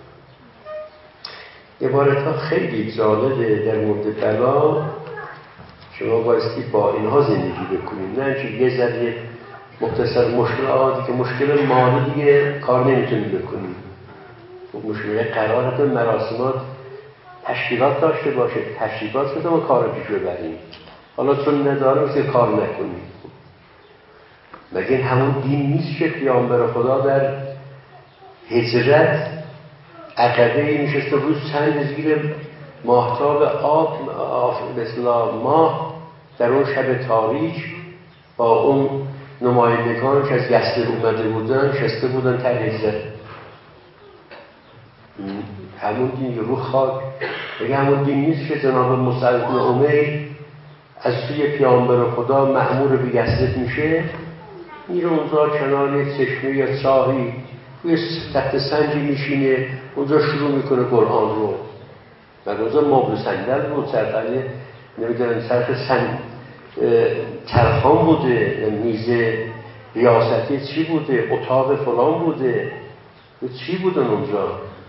S1: عبارت ها خیلی جالبه در مورد بلا. شما بایستی با اینها زندگی بکنید، نه که یه ذره مختصر مشکلاتی که مشکل مالی دیگه کار نمیتونی بکنید. مشکل قرارت مراسمات تشکیلات داشته باشه، تشریفات شده ما کار پیش ببریم. حالا چون نداره مثل کار نکنیم. مگه این همون دین نیست که پیامبر خدا در هجرت عقبه نشسته روز چند زیر ماهتاب آب مثلا ماه در اون شب تاریک با اون نمایندگان که از یثرب اومده بودن شسته بودن تر هجرت. همون دین رو خاک. مگه همون دین نیست که جناب مصعب بن عمیر از سوی پیامبر خدا مأمور به یثرب میشه، میره اونجا کنار یک چشمه یا چاهی روی تخت سنجی میشینه، اونجا شروع میکنه قرآن رو. مگه اونجا مبل صندل بود، سرخانه نمیدونم سرخ چرخان بوده، میزه ریاستی چی بوده، اتاق فلان بوده، چی بودن اونجا؟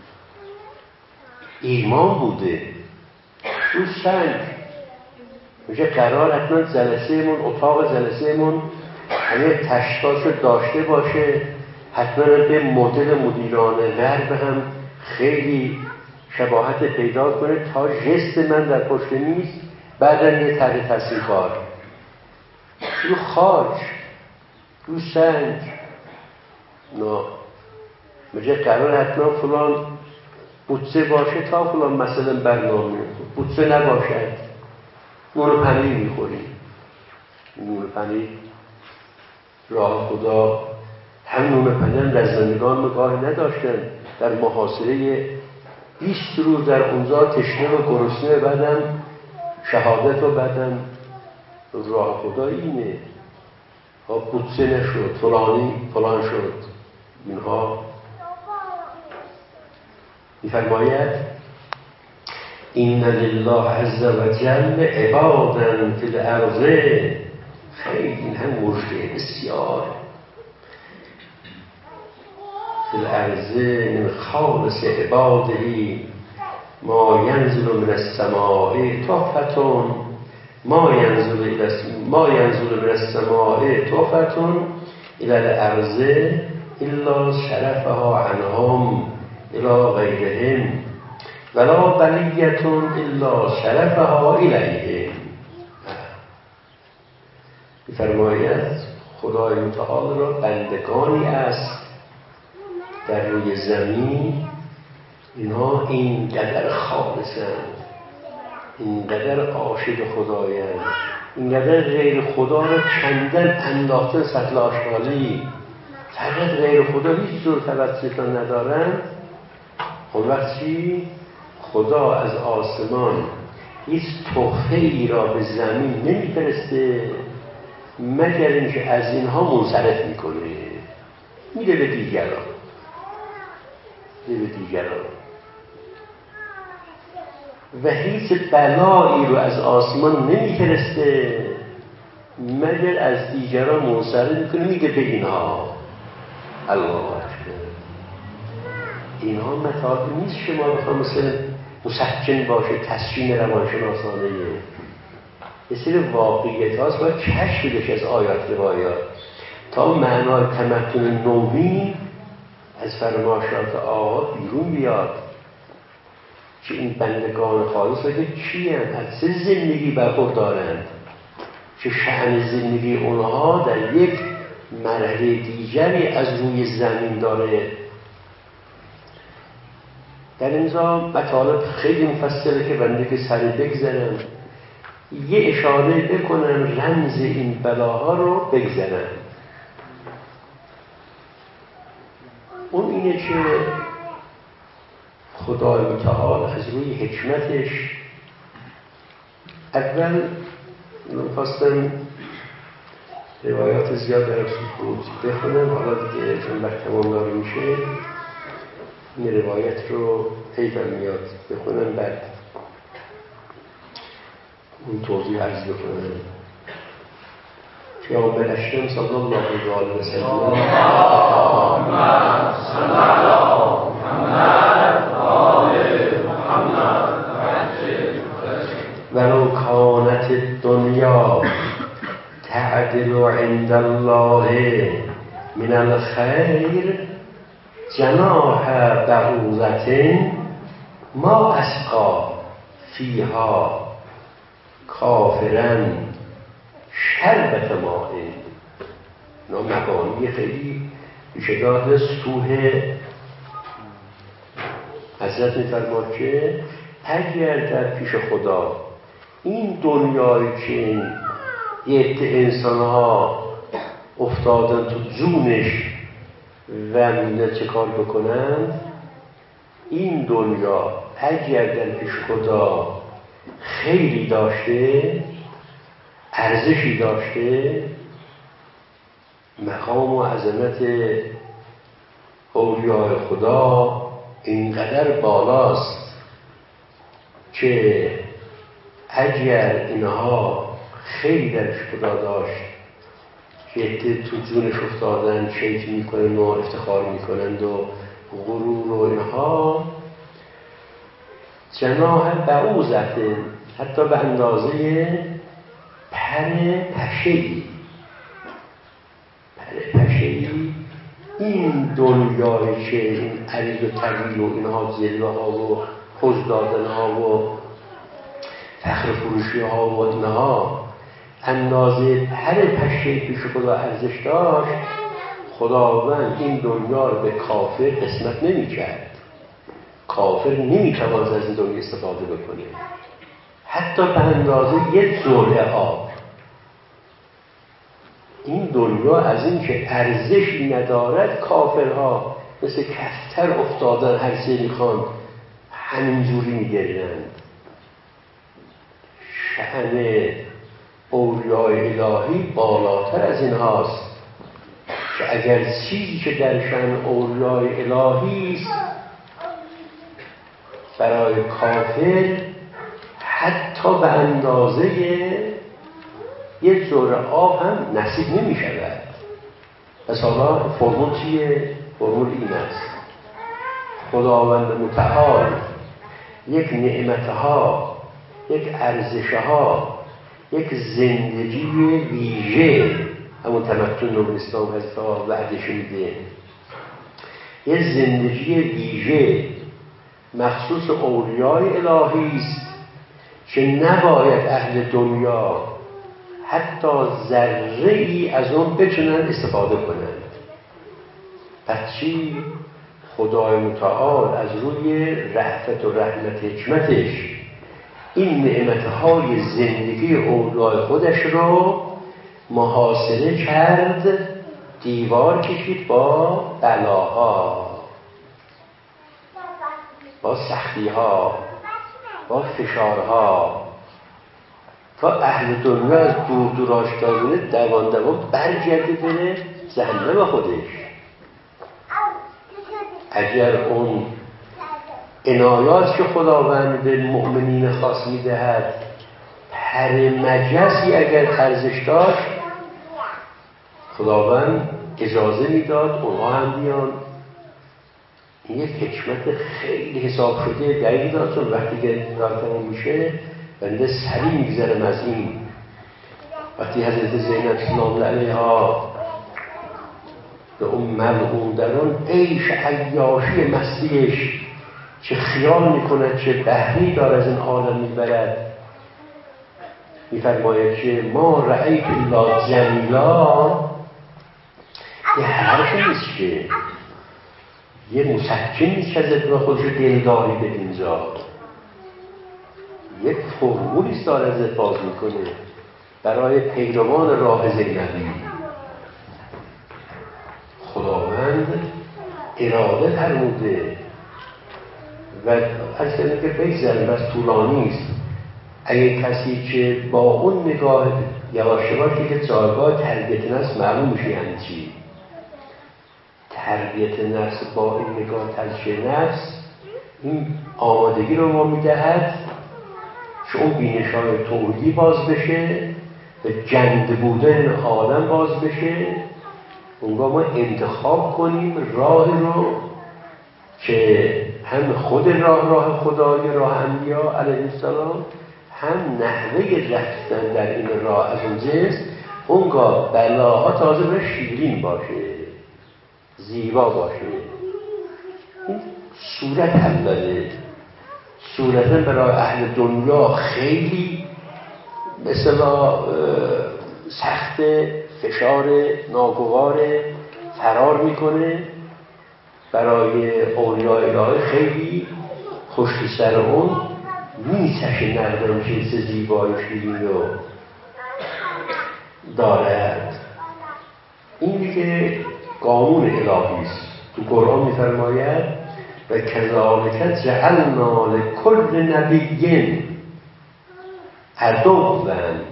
S1: ایمان بوده رو سنگ. میشه قرار حتما جلسه‌مون، اتاق جلسه‌مون همه تشکاشو داشته باشه، حتما به مدل مدیران غرب هم خیلی شباهت پیدا کنه تا جست من در پشت میز بعدن یه طرح تصویر کار رو خاک رو سنگ. نه میشه قرار حتما فلان بوتسه باشه تا فلان مثلا برنامه، بوتسه نباشد نون پنیر میخوریم. نون پنیر راه خدا هم نون پنیر رزندگان مکاری نداشتن، در محاصره 20 روز در اونجا تشنه و گرسنه، بعدم شهادت و بعدم راه خدا اینه. ها بوتسه نشد، فلان شد. اینها می‌فرماید این لله عز و جل عبادا فی الارض. خیلی این هم مژده بسیار. الارض من خالص عباده ما ینزل من السماء تحفتون ما ینزل من السماء تحفتون الى الارض الا شرفها عنهم الى غیرهم ولا بلیة الا شرفها الیهم. می‌فرماید خدای متعال را بندگانی است در روی زمین اینها اینقدر خالصند، اینقدر عاشق خدایند، اینقدر غیر خدا را کندن انداختن سطل آشغالی، فقط غیر خدا هیچ جور توسط ندارند. اون وقت چی؟ خدا از آسمان هیچ تحفه ای را به زمین نمیفرسته مگر اینکه از اینها منصرف میکنه، میده به دیگران، و هیچ بلایی رو از آسمان نمیفرسته مگر از دیگران منصرف میکنه، میده به اینها. الله اکبر. اینها مطالب نیست شما بخوام مثل مسکن باشه، تسکین روانشناسانه، یه سری واقعیت هاست باید کشف بشه از آیات روایات تا معنای تمتع نوین از فرماشات آقا بیرون بیاد که این بندگان خالص که چی هم؟ از چه زندگی برخوردارند که شأن زندگی اونها در یک مرحله دیگری از روی زمین داره. در اینجا مطالب خیلی مفصله که بنده که سری بگذارم یه اشاره بکنم رمز این بلاها رو بگذارم. اون اینه که خدای متعال از روی حکمتش اول خواستم روایات زیاد در بود بخونم، حالا دیگه چون وقت تمام داره میشه این روایت رو حیفم میاد بخونم، بعد اون توضیح عرض بکنم. پیامبر اکرم صلی الله علیه و سلم اللهم صل علی محمد و آل محمد ولو کانت الدنیا تعدل عند الله من الخیر جناح بعوضة ما اسقى فیها کافرا شربت ماء. اینا مبانی خیلی ریشه‌دار سطوح. حضرت می‌فرماد که اگر در پیش خدا این دنیایی که یه عده انسان‌ها افتادن تو جونش و می‌دونن چه کار بکنند، این دنیا اگر در پیش خدا خیلی داشته، ارزشی داشته، مقام و عظمت اولیاء خدا اینقدر بالاست که اگر اینها خیلی درش خدا داشت که تو جونش افتادن شیط میکنن و افتخار میکنند و غرور و اینها، جناح بعوضة حتی به اندازه پر پشه‌ای این دنیایی که این عریض و طویل و اینها جلوه ها و پوز دادن ها و فخر فروشی ها و اینها اندازه پر پشه‌ای پیش خدا ارزش داشت، خداوند این دنیا رو به کافر قسمت نمی کرد. کافر نمی توانست از این دنیا استفاده بکنه حتی به اندازه یک ذره آب. این دنیا از این که ارزشی ندارد، کافرها مثل کفتر افتادن، هر چه میخوان همینجوری میگردند. شأن اولیاء الهی بالاتر از این هاست که اگر چیزی که در شأن اولیاء الهی است برای کافر حتی به اندازه یک ذره آب هم نصیب نمی شود. پس حالا فرمول چیه؟ فرمول این است: خداوند متعال یک نعمتها، یک ارزشها، یک زندگی ویژه، همون تمتع نور اسلام حضرت آقا وعدش میده، یه زندگی ویژه مخصوص اولیای الهی است که نباید اهل دنیا حتی ذره ای از اون بتونن استفاده کنند. پس چی؟ خدای متعال از روی رأفت و رحمت حکمتش این نعمتهای زندگی اولای خودش رو محاصره کرد، دیوار کشید با بلاها، با سختیها، با فشارها، تا اهل دنیا از دور دوراش دارونه دوان برگرده بره جهنم خودش. اگر اون عنایات که خداوند به مؤمنین خاص میدهد پر مجسی اگر ارزش داشت، خداوند اجازه میداد اونها هم بیان. این یک حکمت خیلی حساب شده دلیل داد، چون وقتی که تمام میشه بنده سریع میگذرم از این. وقتی حضرت زینب سلام الله علیها به اون ملعون در اون عیش عیاشی مسیحش چه خیال میکند چه بهری دار از این عالم میبرد، میفرماید که ما رأیت الا جمیلا، یه حرف نیست که، یه مسکن نیست که از خودش دلداری به اینجا، یک فرمولیست داره از باز میکنه برای پیروان راه زینبی. خداوند اراده فرموده و از که بگذاریم بس طولانی است. اگه کسی که با اون نگاه یواش یواش که جایگاه تربیت نفس معلوم میشه یعنی چی. تربیت نفس با این نگاه تزکیه نفس این آمادگی رو ما میدهد که اون بینش‌های توحیدی باز بشه، به جنده بودن عالم باز بشه. اونگاه ما انتخاب کنیم راه رو که هم خود راه خدای، راه انبیا علیه السلام، هم نحوه رفتن در این راه از اون جنس. اونگاه بلاها تازه به شیرین باشه، زیبا باشه. این صورت اوله. صورتا برای اهل دنیا خیلی مثلا سخت، فشار ناگوار، فرار میکنه. برای اولیای الهی خیلی خوش سر اون میتشه نردم جنس زیبای شیرین رو دارد. این دیگه قانون الهی است. تو قرآن میفرماید و کذالک جعلنا لکل نبی عدوا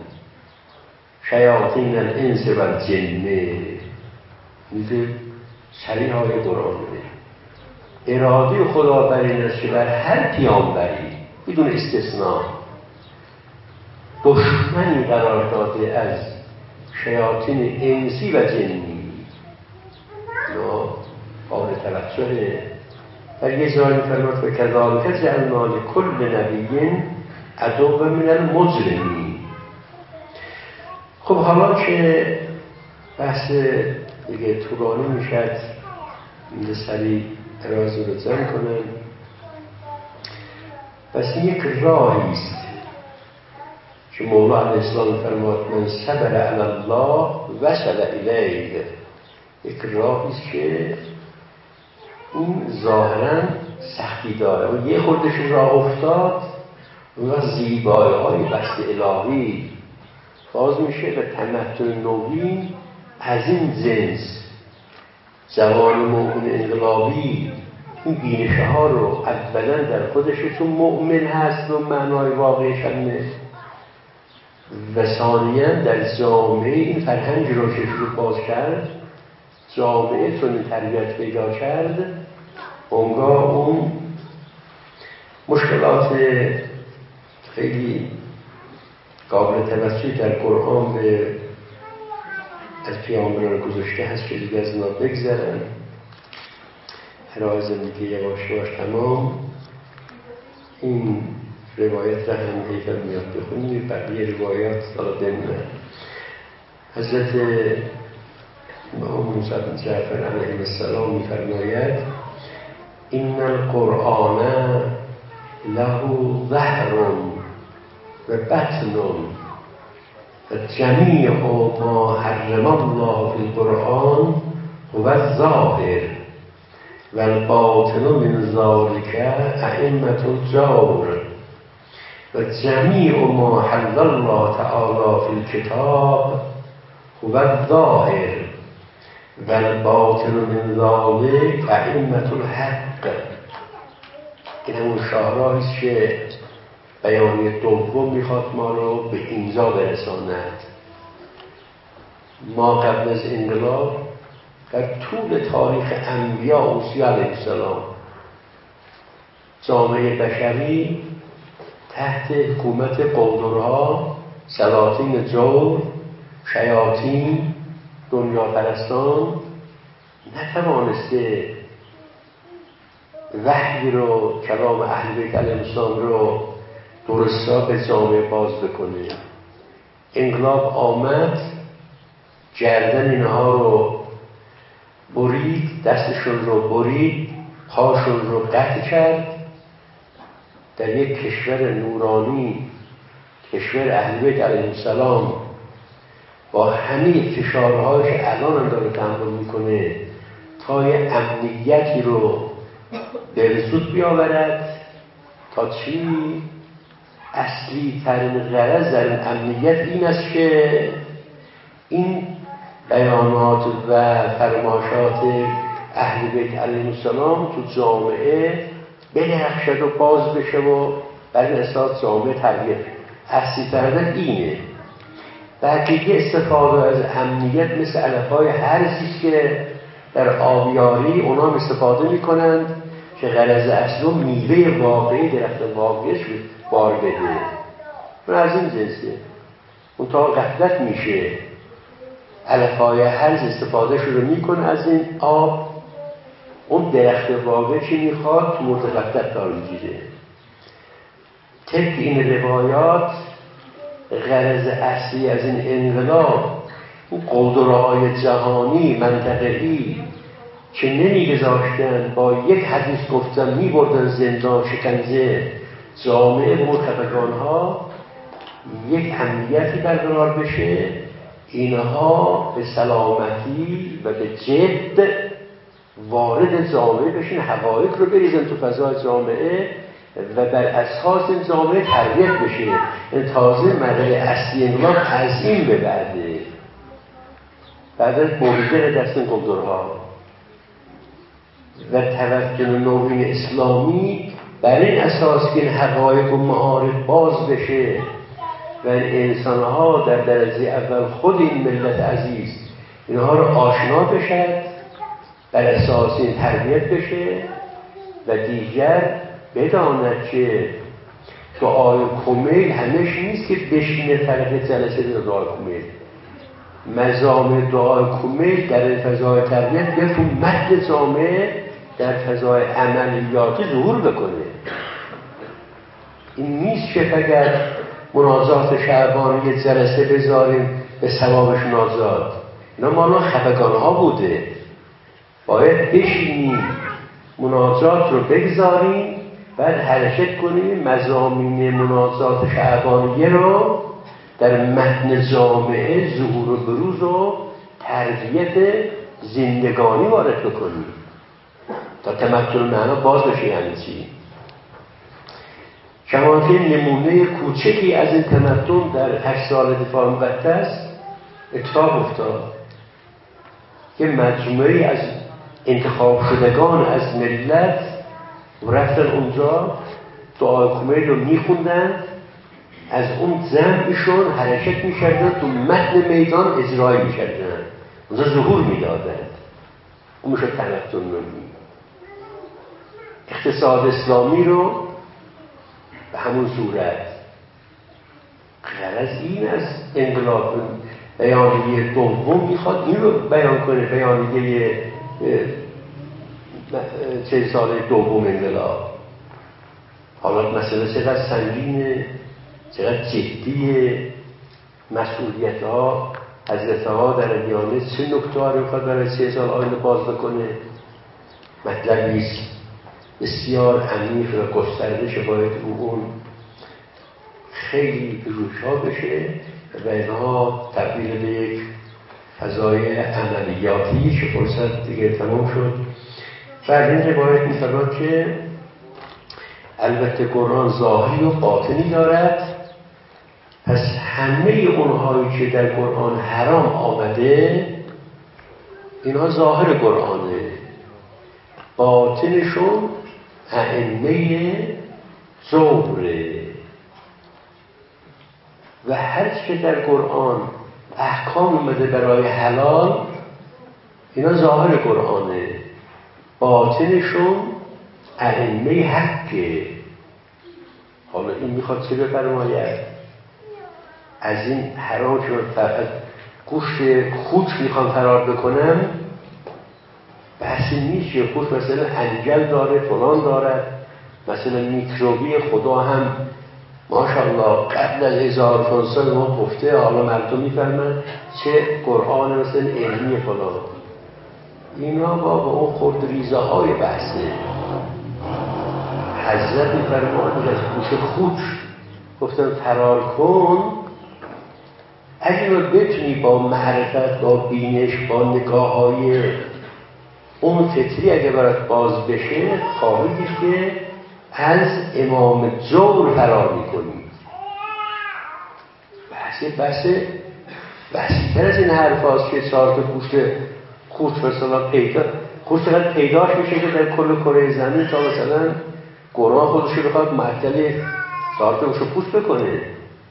S1: شیاطین الانس و الجن. میگه صریح های قرآن اراده خدا بر این است که بر هر پیامبری بدون استثناء دشمنی قرار داده از شیاطین انسی و جنی. یا قابل توجهه. در یه جایی می‌فرماید و کذالک جعلنا لکل نبی عدوا من المجرمین. خب حالا که بحث دیگه طولانی میشد، این سریع ارائه رو جمع کنم. پس یک راهی است که مولا علیه السلام فرمود من صبر علی الله وصل الیه. یک راهی است که این ظاهرا سختی داره و یه خودش راه افتاد و زیبایی های بست الهی باز میشه و تمتع نوین از این جنس. جوان مؤمن انقلابی این بینشه ها رو اولا در خودش چون مؤمن هست و معنای واقعش همه، و ثانیاً در جامعه این فرهنگ رو که شروع باز کرد، جامعه چون تربیت پیدا کرد، اونگاه اون مشکلات خیلی قابل توجهی در قرآن به از پیامبران گذاشته هست که دیگه از اونا بگذرن. راه زندگی یواش یواش تمام. این روایت را هم حیفا میاد بخونیم، بقیه روایات حالا بمونه. حضرت امام موسی بن جعفر علیه السلام می‌فرماید این القرآن له ظهر و بطن و جمیع ما حرم الله فی القرآن هو الظاهر و الباطن من ذلک ائمة الجور و جمیع ما حل الله تعالی فی الکتاب هو الظاهر و الباطن من ذلک ائمة الحق. این همون شاهراهیست که بیانیه دوم میخواد ما رو به اینجا برساند. ما قبل از انقلاب در طول تاریخ انبیاء و اوصیا علیه السلام جامعه بشری تحت حکومت قلدرها، سلاطین جور، شیاطین، دنیا پرستان نتوانسته وحی رو، کلام اهل بیت علیهم السلام رو درستا به جامعه باز بکنه. انقلاب آمد، گردن اینها رو برید، دستشون رو برید، پاشون رو قطع کرد. در یک کشور نورانی، کشور اهل بیت علیهم السلام، با همه فشارهایی که الان هم داره تحمل میکنه تا یه امنیتی رو به وجود بیاورد. تا چی؟ اصلی ترین غرض در این امنیت این است که این بیانات و فرماشات اهل بیت علیهم السلام تو جامعه بدرخشد و باز بشه و بر این اساس جامعه تربیت. اصلی ترین اینه. در حقیقت استفاده از امنیت مثل علفهای هرزیست که در آبیاری اونا استفاده میکنند که غرض اصلا میوه واقعی درخت واقعیش بار بده. اون از این جنسه. اون تا غفلت میشه علفهای هرز استفاده شده میکنه از این آب. اون درخت واقعی چی میخواد؟ تو مورد غفلت دار میگیره. طبق این روایات غرض اصلی از این انقلاب اون قلدرهای جهانی منطقه‌ای که نمیگذاشتن با یک حدیث گفتن میبردن زندان شکنجه جامعه مرتبگانها یک امنیتی برقرار بشه، اینها به سلامتی و به جد وارد جامعه بشین، حقایق رو بریزن تو فضای جامعه و بر اساس این جامعه تربیت بشه. این تازه مرحله اصلی انقلاب از این به بعده، بعد از بریدن دست این قلدرها و توجه نوین اسلامی بر این اساس که این حقایق و معارف باز بشه و این انسانها در درجه اول خود این ملت عزیز اینها رو آشنا بشد، بر اساس این تربیت بشه و دیگر بداند که دعای کمیل همش نیست که بشینه طرف جلسه دعای کمیل. مزامین دعای کمیل در فضای تربیت بیاد تو متن جامعه در فضای عملیاتی ظهور بکنه. این نیست که فقط مناجات شعبان یه جلسه بذاریم به ثوابش نازاد. اینا مالا خفگانها بوده. باید بشینیم مناجات رو بگذاریم، بعد حرکت کنیم مضامین مناجات شعبانیه رو در متن جامعه ظهور و بروز و تربیت زندگانی وارد بکنیم تا تمتع معنا باز بشه. یعنی چی؟ کما که نمونه کوچکی از این تمتع در 8 سال دفاع مقدس اتفاق افتاد که مجموعی از انتخاب شدگان از ملت رفتن اونجا دعای کمیل رو میخوندن، از اون جمعشون حرکت میکردن تو متن میدان اجرایی میکردن، اونجا ظهور میدادن. اون میشد تمتع نوعی. اقتصاد اسلامی رو به همون صورت. غرض این از انقلاب بیانیه دوم میخواد این رو بیان کنه، بیانیه 40 ساله دوم انقلاب. حالا مسئله چقدر سنگینه، چقدر جدیه، مسئولیت ها، حضرت ها در میانه چه نکته ها رو میخواد برای 30 سال آینده باز بکنه. مطلبی است بسیار عمیق و گسترده که باید اون خیلی روشا بشه و اینها تبدیل به یک فضای عملیاتی که فرصت دیگه تمام شد. در این روایت می‌فرماد که البته قرآن ظاهری و باطنی دارد، پس همه اونهایی که در قرآن حرام آمده اینها ظاهر قرآنه، باطنشون ائمه زوره. و هر چه در قرآن احکام اومده برای حلال اینا ظاهر قرآنه، باطنشون ائمه حقه. حالا این میخواد چه بفرماید؟ از این حرام که فقط گوشت خوک میخوام فرار بکنم، بحثی نیست که خوک مثلا انگل داره فلان داره، مثلا میکروبی خدا هم ماشاءالله قبل از 1500 ما گفته، حالا مردم میفهمن چه قرآن مثلا علمی فلان. اینا با اون خرد ریزه های بحثه. حضرت میفرماید از گوش خوک گفتن فرار کن، اگه بتونی با معرفت، با بینش، با نگاه های اون فطری اگه برات باز بشه، خواهیدی که از امام جور فرار میکنی. بحثی تر از این حرف هاست که 4 تا گوشت خوک مثلا پیداش میشه که در کل کره زمین تا مثلا قرآن خودشو بخواد معطل 4 تا گوشت خوک بکنه.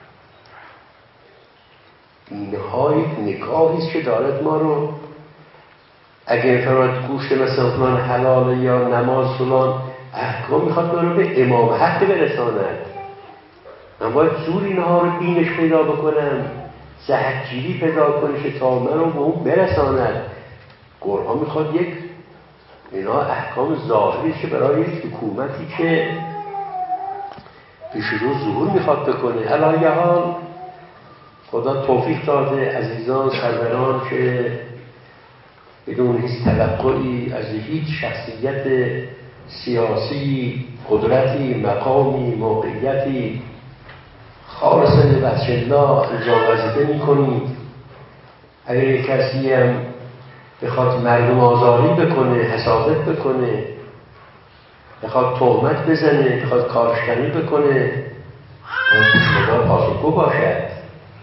S1: اینها یک نگاهیست که دارد ما رو، اگر فرماد گوشت مثلا فلان حلاله یا نماز فلان احکام میخواد ما رو به امام حق برساند. من باید زور اینها رو بینش پیدا بکنم، زهدگیری پیدا کنه که تا من رو به اون برساند. قرآن میخواد یک اینا احکام ظاهری که برای یک حکومتی که پیش رو ظهور میخواد بکنه. علیه حال خدا توفیق داده عزیزان سروران که بدون هیچ توقعی از هیچ شخصیت سیاسی، قدرتی، مقامی، موقعیتی خالصا لوجه الله انجام وظیفه میکنید. اگر یک کسی هم بخواد مردم آزاری بکنه، حسادت بکنه، بخواد تهمت بزنه، بخواد کارشکنی بکنه، باید خدا پاسخگو باشد.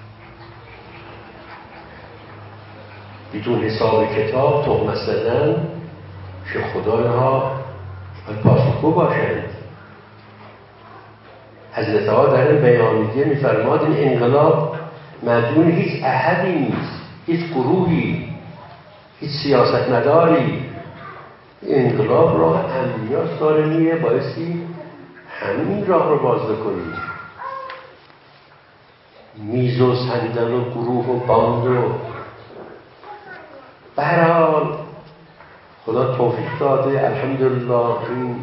S1: بدون حساب کتاب تهمت زدن که خدا اینها پاسخگو باشند. حضرت ها در این بیانیه میفرماد این انقلاب مدیون هیچ احدی نیست، هیچ گروهی، هیچ سیاستمداری. انقلاب راه امنیت سالمیه، بایستی همین راه رو باز بکنید. میز و صندل و گروه و باند و به هر حال خدا توفیق داده الحمدلله. این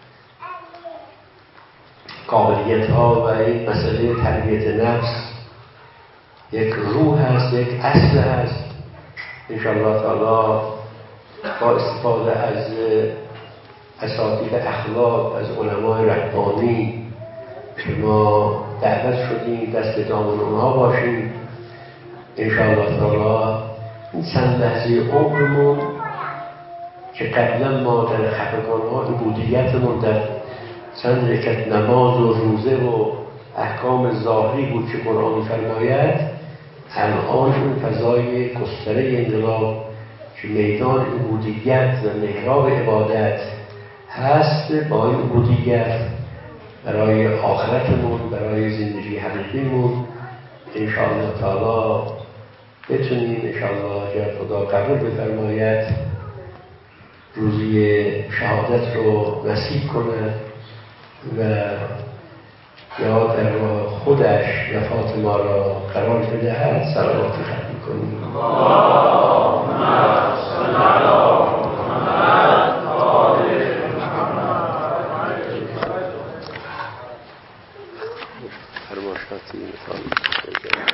S1: قابلیت ها و این مسئله تربیت نفس یک روح هست، یک اصل هست. انشاءالله تعالی با استفاده از اساتید اخلاق، از علمای ربانی که ما دعوت شدیم دست دامن اونها باشیم، انشاءالله تعالی این چند لحظه عمرمون که قبلا ما در خفگان‌ها عبودیتمون در چند رکعت نماز و روزه و احکام ظاهری بود که قرآن می‌فرماید، الان اون فضای گستره انقلاب که میدان عبودیت و محراب عبادت هست، با این عبودیت برای آخرتمون، برای زندگی حقیقیمون انشاءالله تعالی بتونیم انشاءالله اگر خدا قبول بفرماید روزی شهادت رو نصیب کند و یا در خودش وفات ما را قرار بدهد. صلوات ختم کنیم. فرماشاتی مطابق